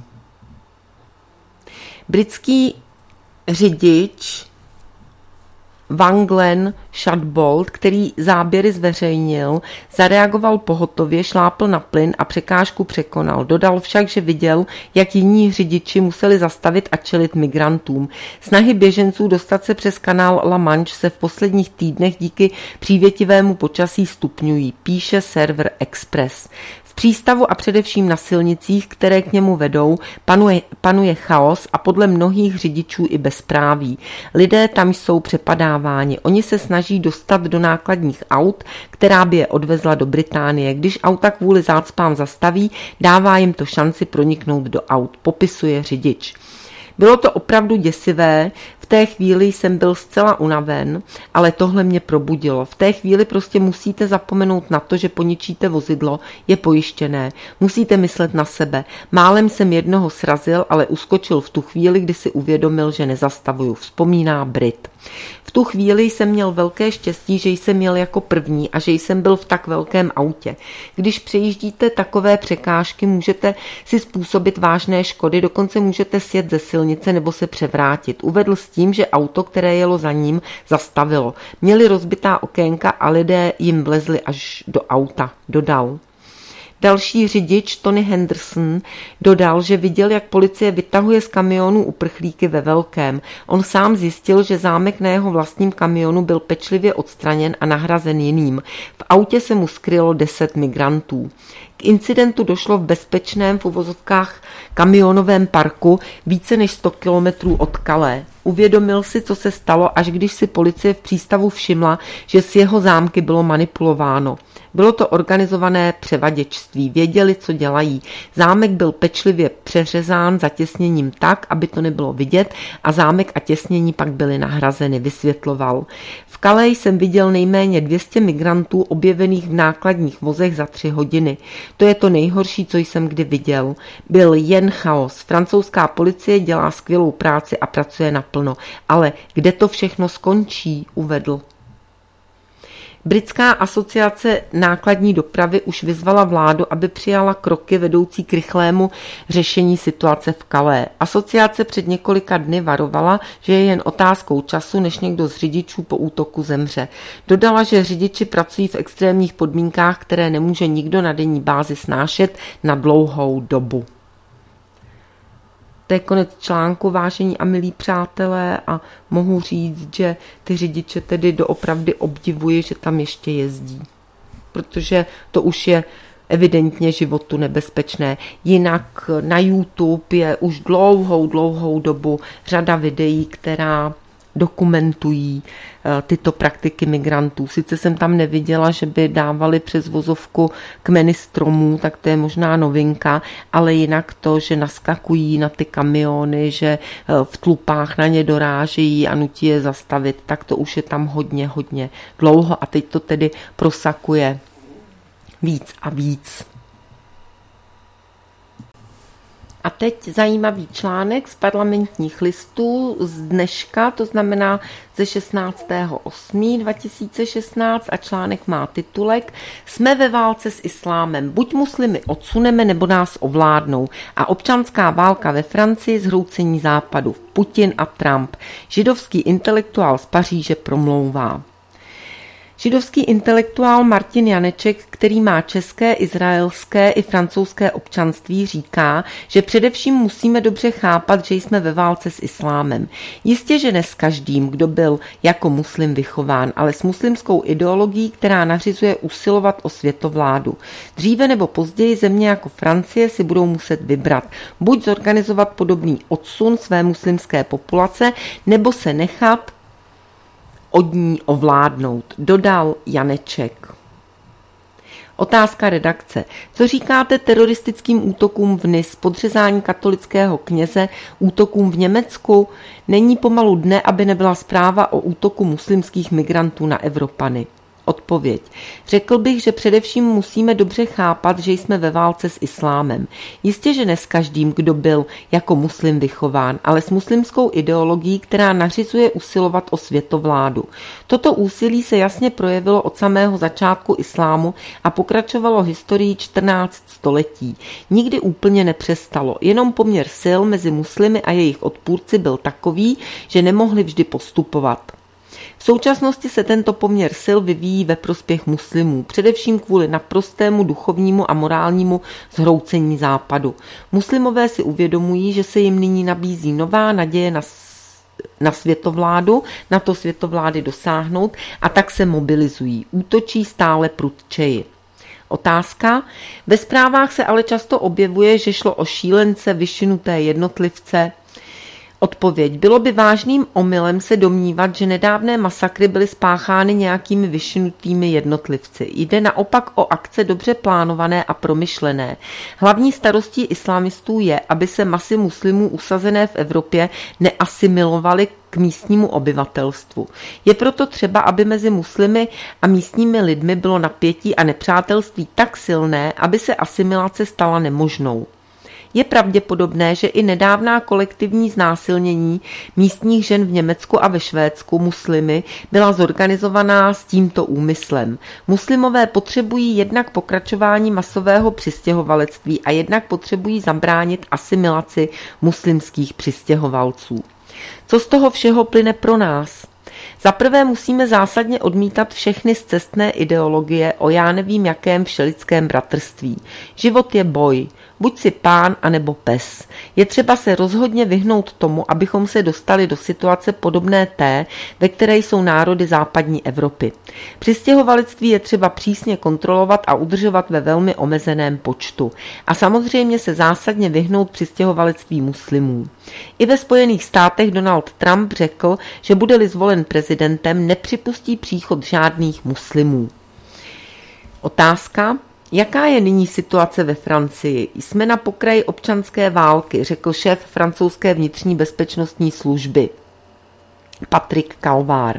Britský řidič Van Glen Shadbolt, který záběry zveřejnil, zareagoval pohotově, šlápl na plyn a překážku překonal. Dodal však, že viděl, jak jiní řidiči museli zastavit a čelit migrantům. Snahy běženců dostat se přes kanál La Manche se v posledních týdnech díky přívětivému počasí stupňují, píše server Express. V přístavu a především na silnicích, které k němu vedou, panuje chaos a podle mnohých řidičů i bezpráví. Lidé tam jsou přepadáváni. Oni se snaží dostat do nákladních aut, která by je odvezla do Británie. Když auta kvůli zácpám zastaví, dává jim to šanci proniknout do aut, popisuje řidič. Bylo to opravdu děsivé, v té chvíli jsem byl zcela unaven, ale tohle mě probudilo. V té chvíli prostě musíte zapomenout na to, že poničíte vozidlo, je pojištěné. Musíte myslet na sebe. Málem jsem jednoho srazil, ale uskočil v tu chvíli, kdy si uvědomil, že nezastavuju, vzpomíná Brit. V tu chvíli jsem měl velké štěstí, že jsem jel jako první a že jsem byl v tak velkém autě. Když přejíždíte takové překážky, můžete si způsobit vážné škody, dokonce můžete sjet ze silnice nebo se převrátit. Uvedl s tím, že auto, které jelo za ním, zastavilo. Měli rozbitá okénka a lidé jim vlezli až do auta, dodal. Další řidič Tony Henderson dodal, že viděl, jak policie vytahuje z kamionu uprchlíky ve velkém. On sám zjistil, že zámek na jeho vlastním kamionu byl pečlivě odstraněn a nahrazen jiným. V autě se mu skrylo 10 migrantů. K incidentu došlo v bezpečném v uvozovkách kamionovém parku více než 100 kilometrů od Calais. Uvědomil si, co se stalo, až když si policie v přístavu všimla, že s jeho zámky bylo manipulováno. Bylo to organizované převaděčství, věděli, co dělají. Zámek byl pečlivě přeřezán zatěsněním tak, aby to nebylo vidět a zámek a těsnění pak byly nahrazeny, vysvětloval. V Calais jsem viděl nejméně 200 migrantů objevených v nákladních vozech za 3 hodiny. To je to nejhorší, co jsem kdy viděl. Byl jen chaos. Francouzská policie dělá skvělou práci a pracuje naplno. Ale kde to všechno skončí, uvedl. Britská asociace nákladní dopravy už vyzvala vládu, aby přijala kroky vedoucí k rychlému řešení situace v Calais. Asociace před několika dny varovala, že je jen otázkou času, než někdo z řidičů po útoku zemře. Dodala, že řidiči pracují v extrémních podmínkách, které nemůže nikdo na denní bázi snášet na dlouhou dobu. To je konec článku, vážení a milí přátelé, a mohu říct, že ty řidiče tedy doopravdy obdivuji, že tam ještě jezdí. Protože to už je evidentně životu nebezpečné. Jinak na YouTube je už dlouhou dobu řada videí, která dokumentují tyto praktiky migrantů. Sice jsem tam neviděla, že by dávali přes vozovku kmeny stromů, tak to je možná novinka, ale jinak to, že naskakují na ty kamiony, že v tlupách na ně dorážejí a nutí je zastavit, tak to už je tam hodně dlouho a teď to tedy prosakuje víc a víc. A teď zajímavý článek z Parlamentních listů z dneška, to znamená ze 16.8.2016 a článek má titulek Jsme ve válce s islámem, buď muslimy odsuneme, nebo nás ovládnou. A občanská válka ve Francii, zhroucení západu, Putin a Trump. Židovský intelektuál z Paříže promlouvá. Židovský intelektuál Martin Janeček, který má české, izraelské i francouzské občanství, říká, že především musíme dobře chápat, že jsme ve válce s islámem. Jistě, že ne s každým, kdo byl jako muslim vychován, ale s muslimskou ideologií, která nařizuje usilovat o světovládu. Dříve nebo později země jako Francie si budou muset vybrat. Buď zorganizovat podobný odsun své muslimské populace, nebo se nechat od ní ovládnout, dodal Janeček. Otázka redakce. Co říkáte teroristickým útokům v Nice, podřezání katolického kněze, útokům v Německu? Není pomalu dne, aby nebyla zpráva o útoku muslimských migrantů na Evropany. Odpověď. Řekl bych, že především musíme dobře chápat, že jsme ve válce s islámem. Jistě, že ne s každým, kdo byl jako muslim vychován, ale s muslimskou ideologií, která nařizuje usilovat o světovládu. Toto úsilí se jasně projevilo od samého začátku islámu a pokračovalo historií 14 století. Nikdy úplně nepřestalo, jenom poměr sil mezi muslimy a jejich odpůrci byl takový, že nemohli vždy postupovat. V současnosti se tento poměr sil vyvíjí ve prospěch muslimů, především kvůli naprostému duchovnímu a morálnímu zhroucení západu. Muslimové si uvědomují, že se jim nyní nabízí nová naděje na světovládu, na to světovlády dosáhnout, a tak se mobilizují, útočí stále prudčeji. Otázka. Ve zprávách se ale často objevuje, že šlo o šílence, vyšinuté jednotlivce. Odpověď. Bylo by vážným omylem se domnívat, že nedávné masakry byly spáchány nějakými vyšinutými jednotlivci. Jde naopak o akce dobře plánované a promyšlené. Hlavní starostí islamistů je, aby se masy muslimů usazené v Evropě neasimilovaly k místnímu obyvatelstvu. Je proto třeba, aby mezi muslimy a místními lidmi bylo napětí a nepřátelství tak silné, aby se asimilace stala nemožnou. Je pravděpodobné, že i nedávná kolektivní znásilnění místních žen v Německu a ve Švédsku muslimy byla zorganizovaná s tímto úmyslem. Muslimové potřebují jednak pokračování masového přistěhovalectví a jednak potřebují zabránit asimilaci muslimských přistěhovalců. Co z toho všeho plyne pro nás? Za prvé musíme zásadně odmítat všechny scestné ideologie o já nevím jakém všelidském bratrství. Život je boj. Buď si pán, anebo pes. Je třeba se rozhodně vyhnout tomu, abychom se dostali do situace podobné té, ve které jsou národy západní Evropy. Přistěhovalectví je třeba přísně kontrolovat a udržovat ve velmi omezeném počtu. A samozřejmě se zásadně vyhnout přistěhovalectví muslimů. I ve Spojených státech Donald Trump řekl, že bude-li zvolen prezidentem, nepřipustí příchod žádných muslimů. Otázka. Jaká je nyní situace ve Francii? Jsme na pokraji občanské války, řekl šéf francouzské vnitřní bezpečnostní služby Patrick Calvar.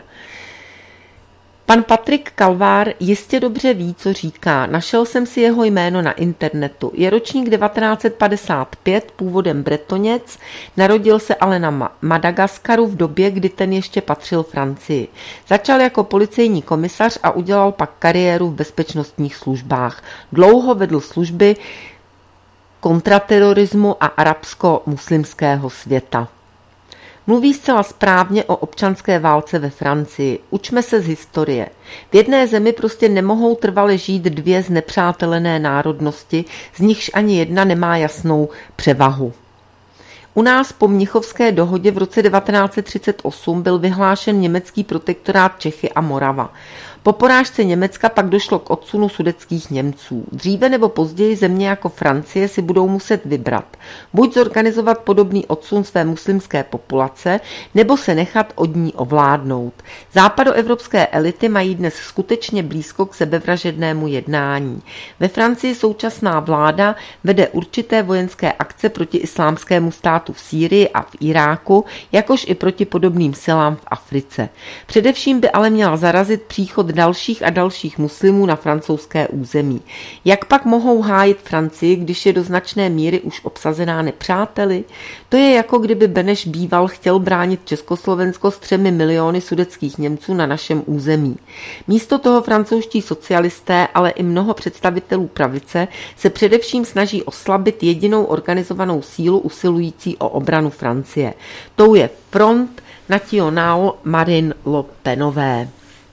Pan Patrick Calvar jistě dobře ví, co říká. Našel jsem si jeho jméno na internetu. Je ročník 1955, původem Bretoněc, narodil se ale na Madagaskaru v době, kdy ten ještě patřil Francii. Začal jako policejní komisař a udělal pak kariéru v bezpečnostních službách. Dlouho vedl služby kontraterorismu a arabsko-muslimského světa. Mluví zcela správně o občanské válce ve Francii. Učme se z historie. V jedné zemi prostě nemohou trvale žít dvě znepřátelené národnosti, z nichž ani jedna nemá jasnou převahu. U nás po Mnichovské dohodě v roce 1938 byl vyhlášen německý protektorát Čechy a Morava. Po porážce Německa pak došlo k odsunu sudetských Němců. Dříve nebo později země jako Francie si budou muset vybrat. Buď zorganizovat podobný odsun své muslimské populace, nebo se nechat od ní ovládnout. Západoevropské elity mají dnes skutečně blízko k sebevražednému jednání. Ve Francii současná vláda vede určité vojenské akce proti islámskému státu v Sýrii a v Iráku, jakož i proti podobným silám v Africe. Především by ale měla zarazit příchod dalších a dalších muslimů na francouzské území. Jak pak mohou hájit Francii, když je do značné míry už obsazená nepřáteli? To je jako kdyby Beneš býval chtěl bránit Československo s 3 miliony sudetských Němců na našem území. Místo toho francouzští socialisté, ale i mnoho představitelů pravice se především snaží oslabit jedinou organizovanou sílu usilující o obranu Francie. Tou je Front National Marine Le Penové.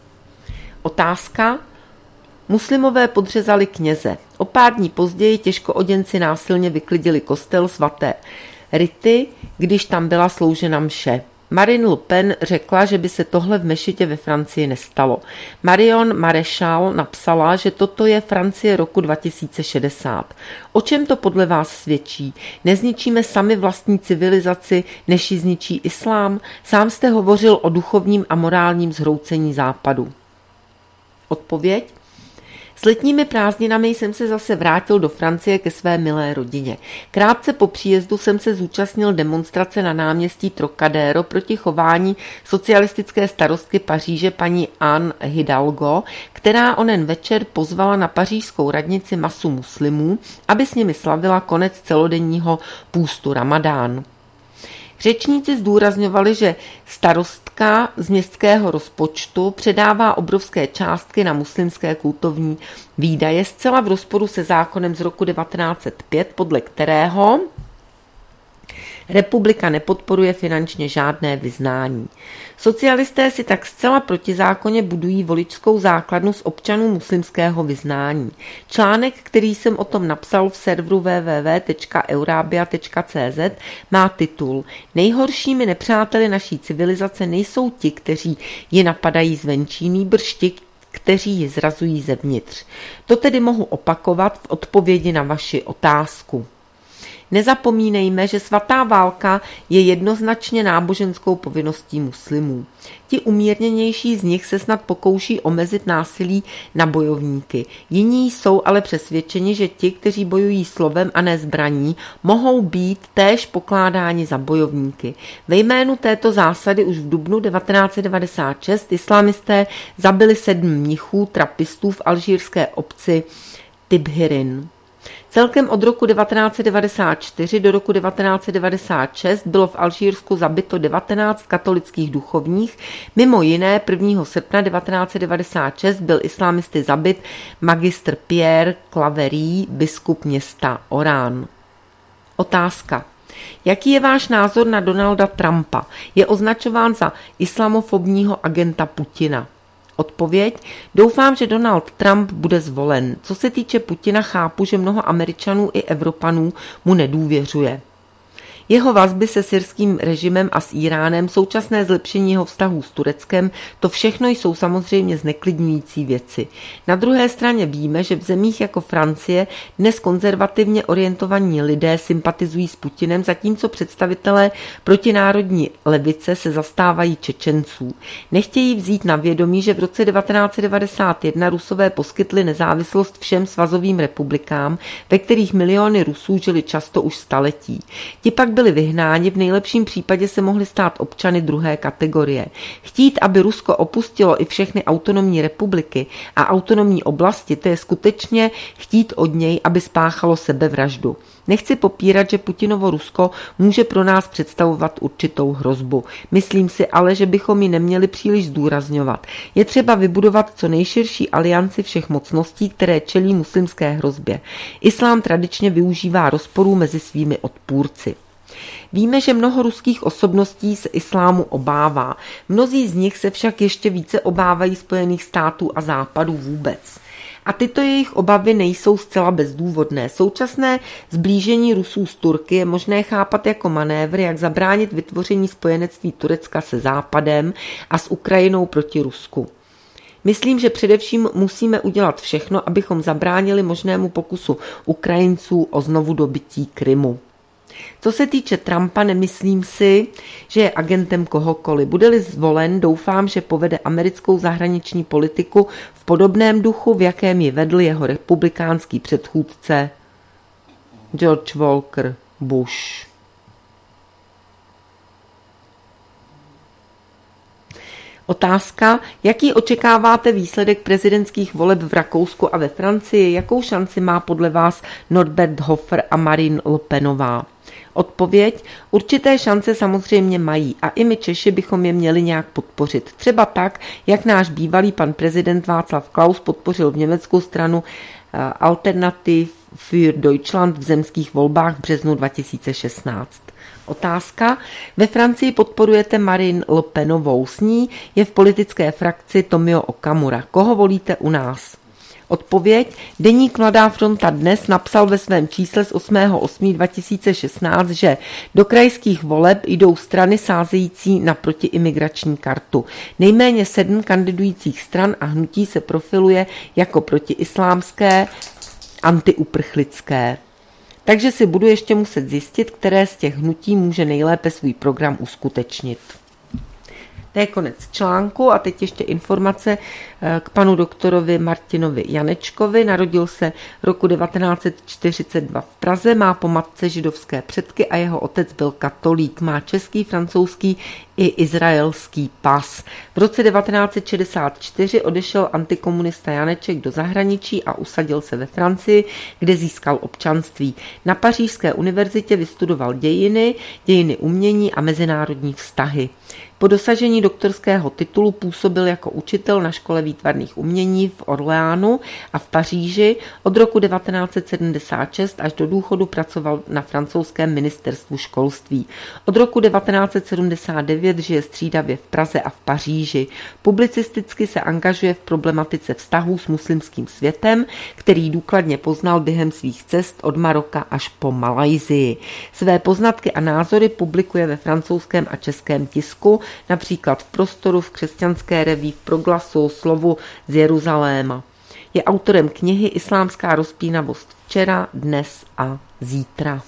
Otázka. Muslimové podřezali kněze. O pár dní později těžkooděnci násilně vyklidili kostel svaté Rity, když tam byla sloužena mše. Marine Le Pen řekla, že by se tohle v mešitě ve Francii nestalo. Marion Maréchal napsala, že toto je Francie roku 2060. O čem to podle vás svědčí? Nezničíme sami vlastní civilizaci, než ji zničí islám? Sám jste hovořil o duchovním a morálním zhroucení západu. Odpověď? S letními prázdninami jsem se zase vrátil do Francie ke své milé rodině. Krátce po příjezdu jsem se zúčastnil demonstrace na náměstí Trocadéro proti chování socialistické starostky Paříže paní Anne Hidalgo, která onen večer pozvala na pařížskou radnici masu muslimů, aby s nimi slavila konec celodenního půstu Ramadán. Řečníci zdůrazňovali, že starostka z městského rozpočtu předává obrovské částky na muslimské kultovní výdaje zcela v rozporu se zákonem z roku 1905, podle kterého republika nepodporuje finančně žádné vyznání. Socialisté si tak zcela protizákonně budují voličskou základnu z občanů muslimského vyznání. Článek, který jsem o tom napsal v serveru www.eurabia.cz, má titul Nejhoršími nepřáteli naší civilizace nejsou ti, kteří ji napadají zvenčí, nýbrž ti, kteří ji zrazují zevnitř. To tedy mohu opakovat v odpovědi na vaši otázku. Nezapomínejme, že svatá válka je jednoznačně náboženskou povinností muslimů. Ti umírněnější z nich se snad pokouší omezit násilí na bojovníky. Jiní jsou ale přesvědčeni, že ti, kteří bojují slovem a ne zbraní, mohou být též pokládáni za bojovníky. Ve jménu této zásady už v dubnu 1996 islamisté zabili 7 mnichů trapistů v alžírské obci Tibhirin. Celkem od roku 1994 do roku 1996 bylo v Alžírsku zabito 19 katolických duchovních, mimo jiné 1. srpna 1996 byl islamisty zabit magistr Pierre Claverie, biskup města Orán. Otázka. Jaký je váš názor na Donalda Trumpa? Je označován za islamofobního agenta Putina. Odpověď: doufám, že Donald Trump bude zvolen. Co se týče Putina, chápu, že mnoho Američanů i Evropanů mu nedůvěřuje. Jeho vazby se syrským režimem a s Íránem, současné zlepšení jeho vztahů s Tureckem, to všechno jsou samozřejmě zneklidňující věci. Na druhé straně víme, že v zemích jako Francie dnes konzervativně orientovaní lidé sympatizují s Putinem, zatímco představitelé protinárodní levice se zastávají Čečenců. Nechtějí vzít na vědomí, že v roce 1991 Rusové poskytli nezávislost všem svazovým republikám, ve kterých miliony Rusů žili často už staletí. Ti pak byli vyhnáni, v nejlepším případě se mohli stát občany druhé kategorie. Chtít, aby Rusko opustilo i všechny autonomní republiky a autonomní oblasti, to je skutečně chtít od něj, aby spáchalo sebevraždu. Nechci popírat, že Putinovo Rusko může pro nás představovat určitou hrozbu. Myslím si ale, že bychom ji neměli příliš zdůrazňovat. Je třeba vybudovat co nejširší alianci všech mocností, které čelí muslimské hrozbě. Islám tradičně využívá rozporů mezi svými odpůrci. Víme, že mnoho ruských osobností se islámu obává. Mnozí z nich se však ještě více obávají Spojených států a Západu vůbec. A tyto jejich obavy nejsou zcela bezdůvodné. Současné zblížení Rusů s Turky je možné chápat jako manévr, jak zabránit vytvoření spojenectví Turecka se Západem a s Ukrajinou proti Rusku. Myslím, že především musíme udělat všechno, abychom zabránili možnému pokusu Ukrajinců o znovu dobytí Krymu. Co se týče Trumpa, nemyslím si, že je agentem kohokoliv. Bude-li zvolen, doufám, že povede americkou zahraniční politiku v podobném duchu, v jakém ji vedl jeho republikánský předchůdce George Walker Bush. Otázka: jaký očekáváte výsledek prezidentských voleb v Rakousku a ve Francii? Jakou šanci má podle vás Norbert Hofer a Marine Le Penová? Odpověď: určité šance samozřejmě mají a i my Češi bychom je měli nějak podpořit. Třeba tak, jak náš bývalý pan prezident Václav Klaus podpořil v Německu stranu Alternative für Deutschland v zemských volbách v březnu 2016. Otázka: ve Francii podporujete Marine Le Penovou, s ní je v politické frakci Tomio Okamura. Koho volíte u nás? Odpověď: deník Mladá fronta dnes napsal ve svém čísle z 8.8.2016, že do krajských voleb jdou strany sázející na protiimigrační kartu. Nejméně 7 kandidujících stran a hnutí se profiluje jako protiislámské, antiuprchlické. Takže si budu ještě muset zjistit, které z těch hnutí může nejlépe svůj program uskutečnit. To je konec článku a teď ještě informace k panu doktorovi Martinovi Janečkovi. Narodil se roku 1942 v Praze, má po matce židovské předky a jeho otec byl katolík. Má český, francouzský i izraelský pas. V roce 1964 odešel antikomunista Janeček do zahraničí a usadil se ve Francii, kde získal občanství. Na Pařížské univerzitě vystudoval dějiny umění a mezinárodní vztahy. Po dosažení doktorského titulu působil jako učitel na škole výtvarných umění v Orléanu a v Paříži. Od roku 1976 až do důchodu pracoval na francouzském ministerstvu školství. Od roku 1979 žije střídavě v Praze a v Paříži. Publicisticky se angažuje v problematice vztahů s muslimským světem, který důkladně poznal během svých cest od Maroka až po Malajsii. Své poznatky a názory publikuje ve francouzském a českém tisku, například v Prostoru, v Křesťanské reví, v Proglasu, Slovu z Jeruzaléma. Je autorem knihy Islámská rozpínavost včera, dnes a zítra.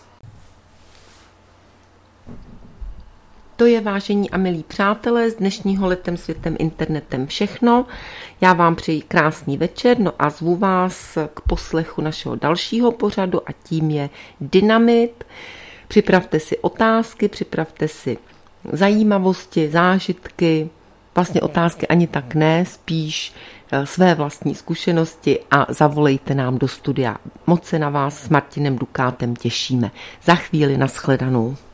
To je, vážení a milí přátelé, z dnešního Letem světem internetem všechno. Já vám přeji krásný večer, no a zvu vás k poslechu našeho dalšího pořadu a tím je Dynamit. Připravte si otázky, připravte si zajímavosti, zážitky, vlastně otázky ani tak ne, spíš své vlastní zkušenosti a zavolejte nám do studia. Moc se na vás s Martinem Dukátem těšíme. Za chvíli nashledanou.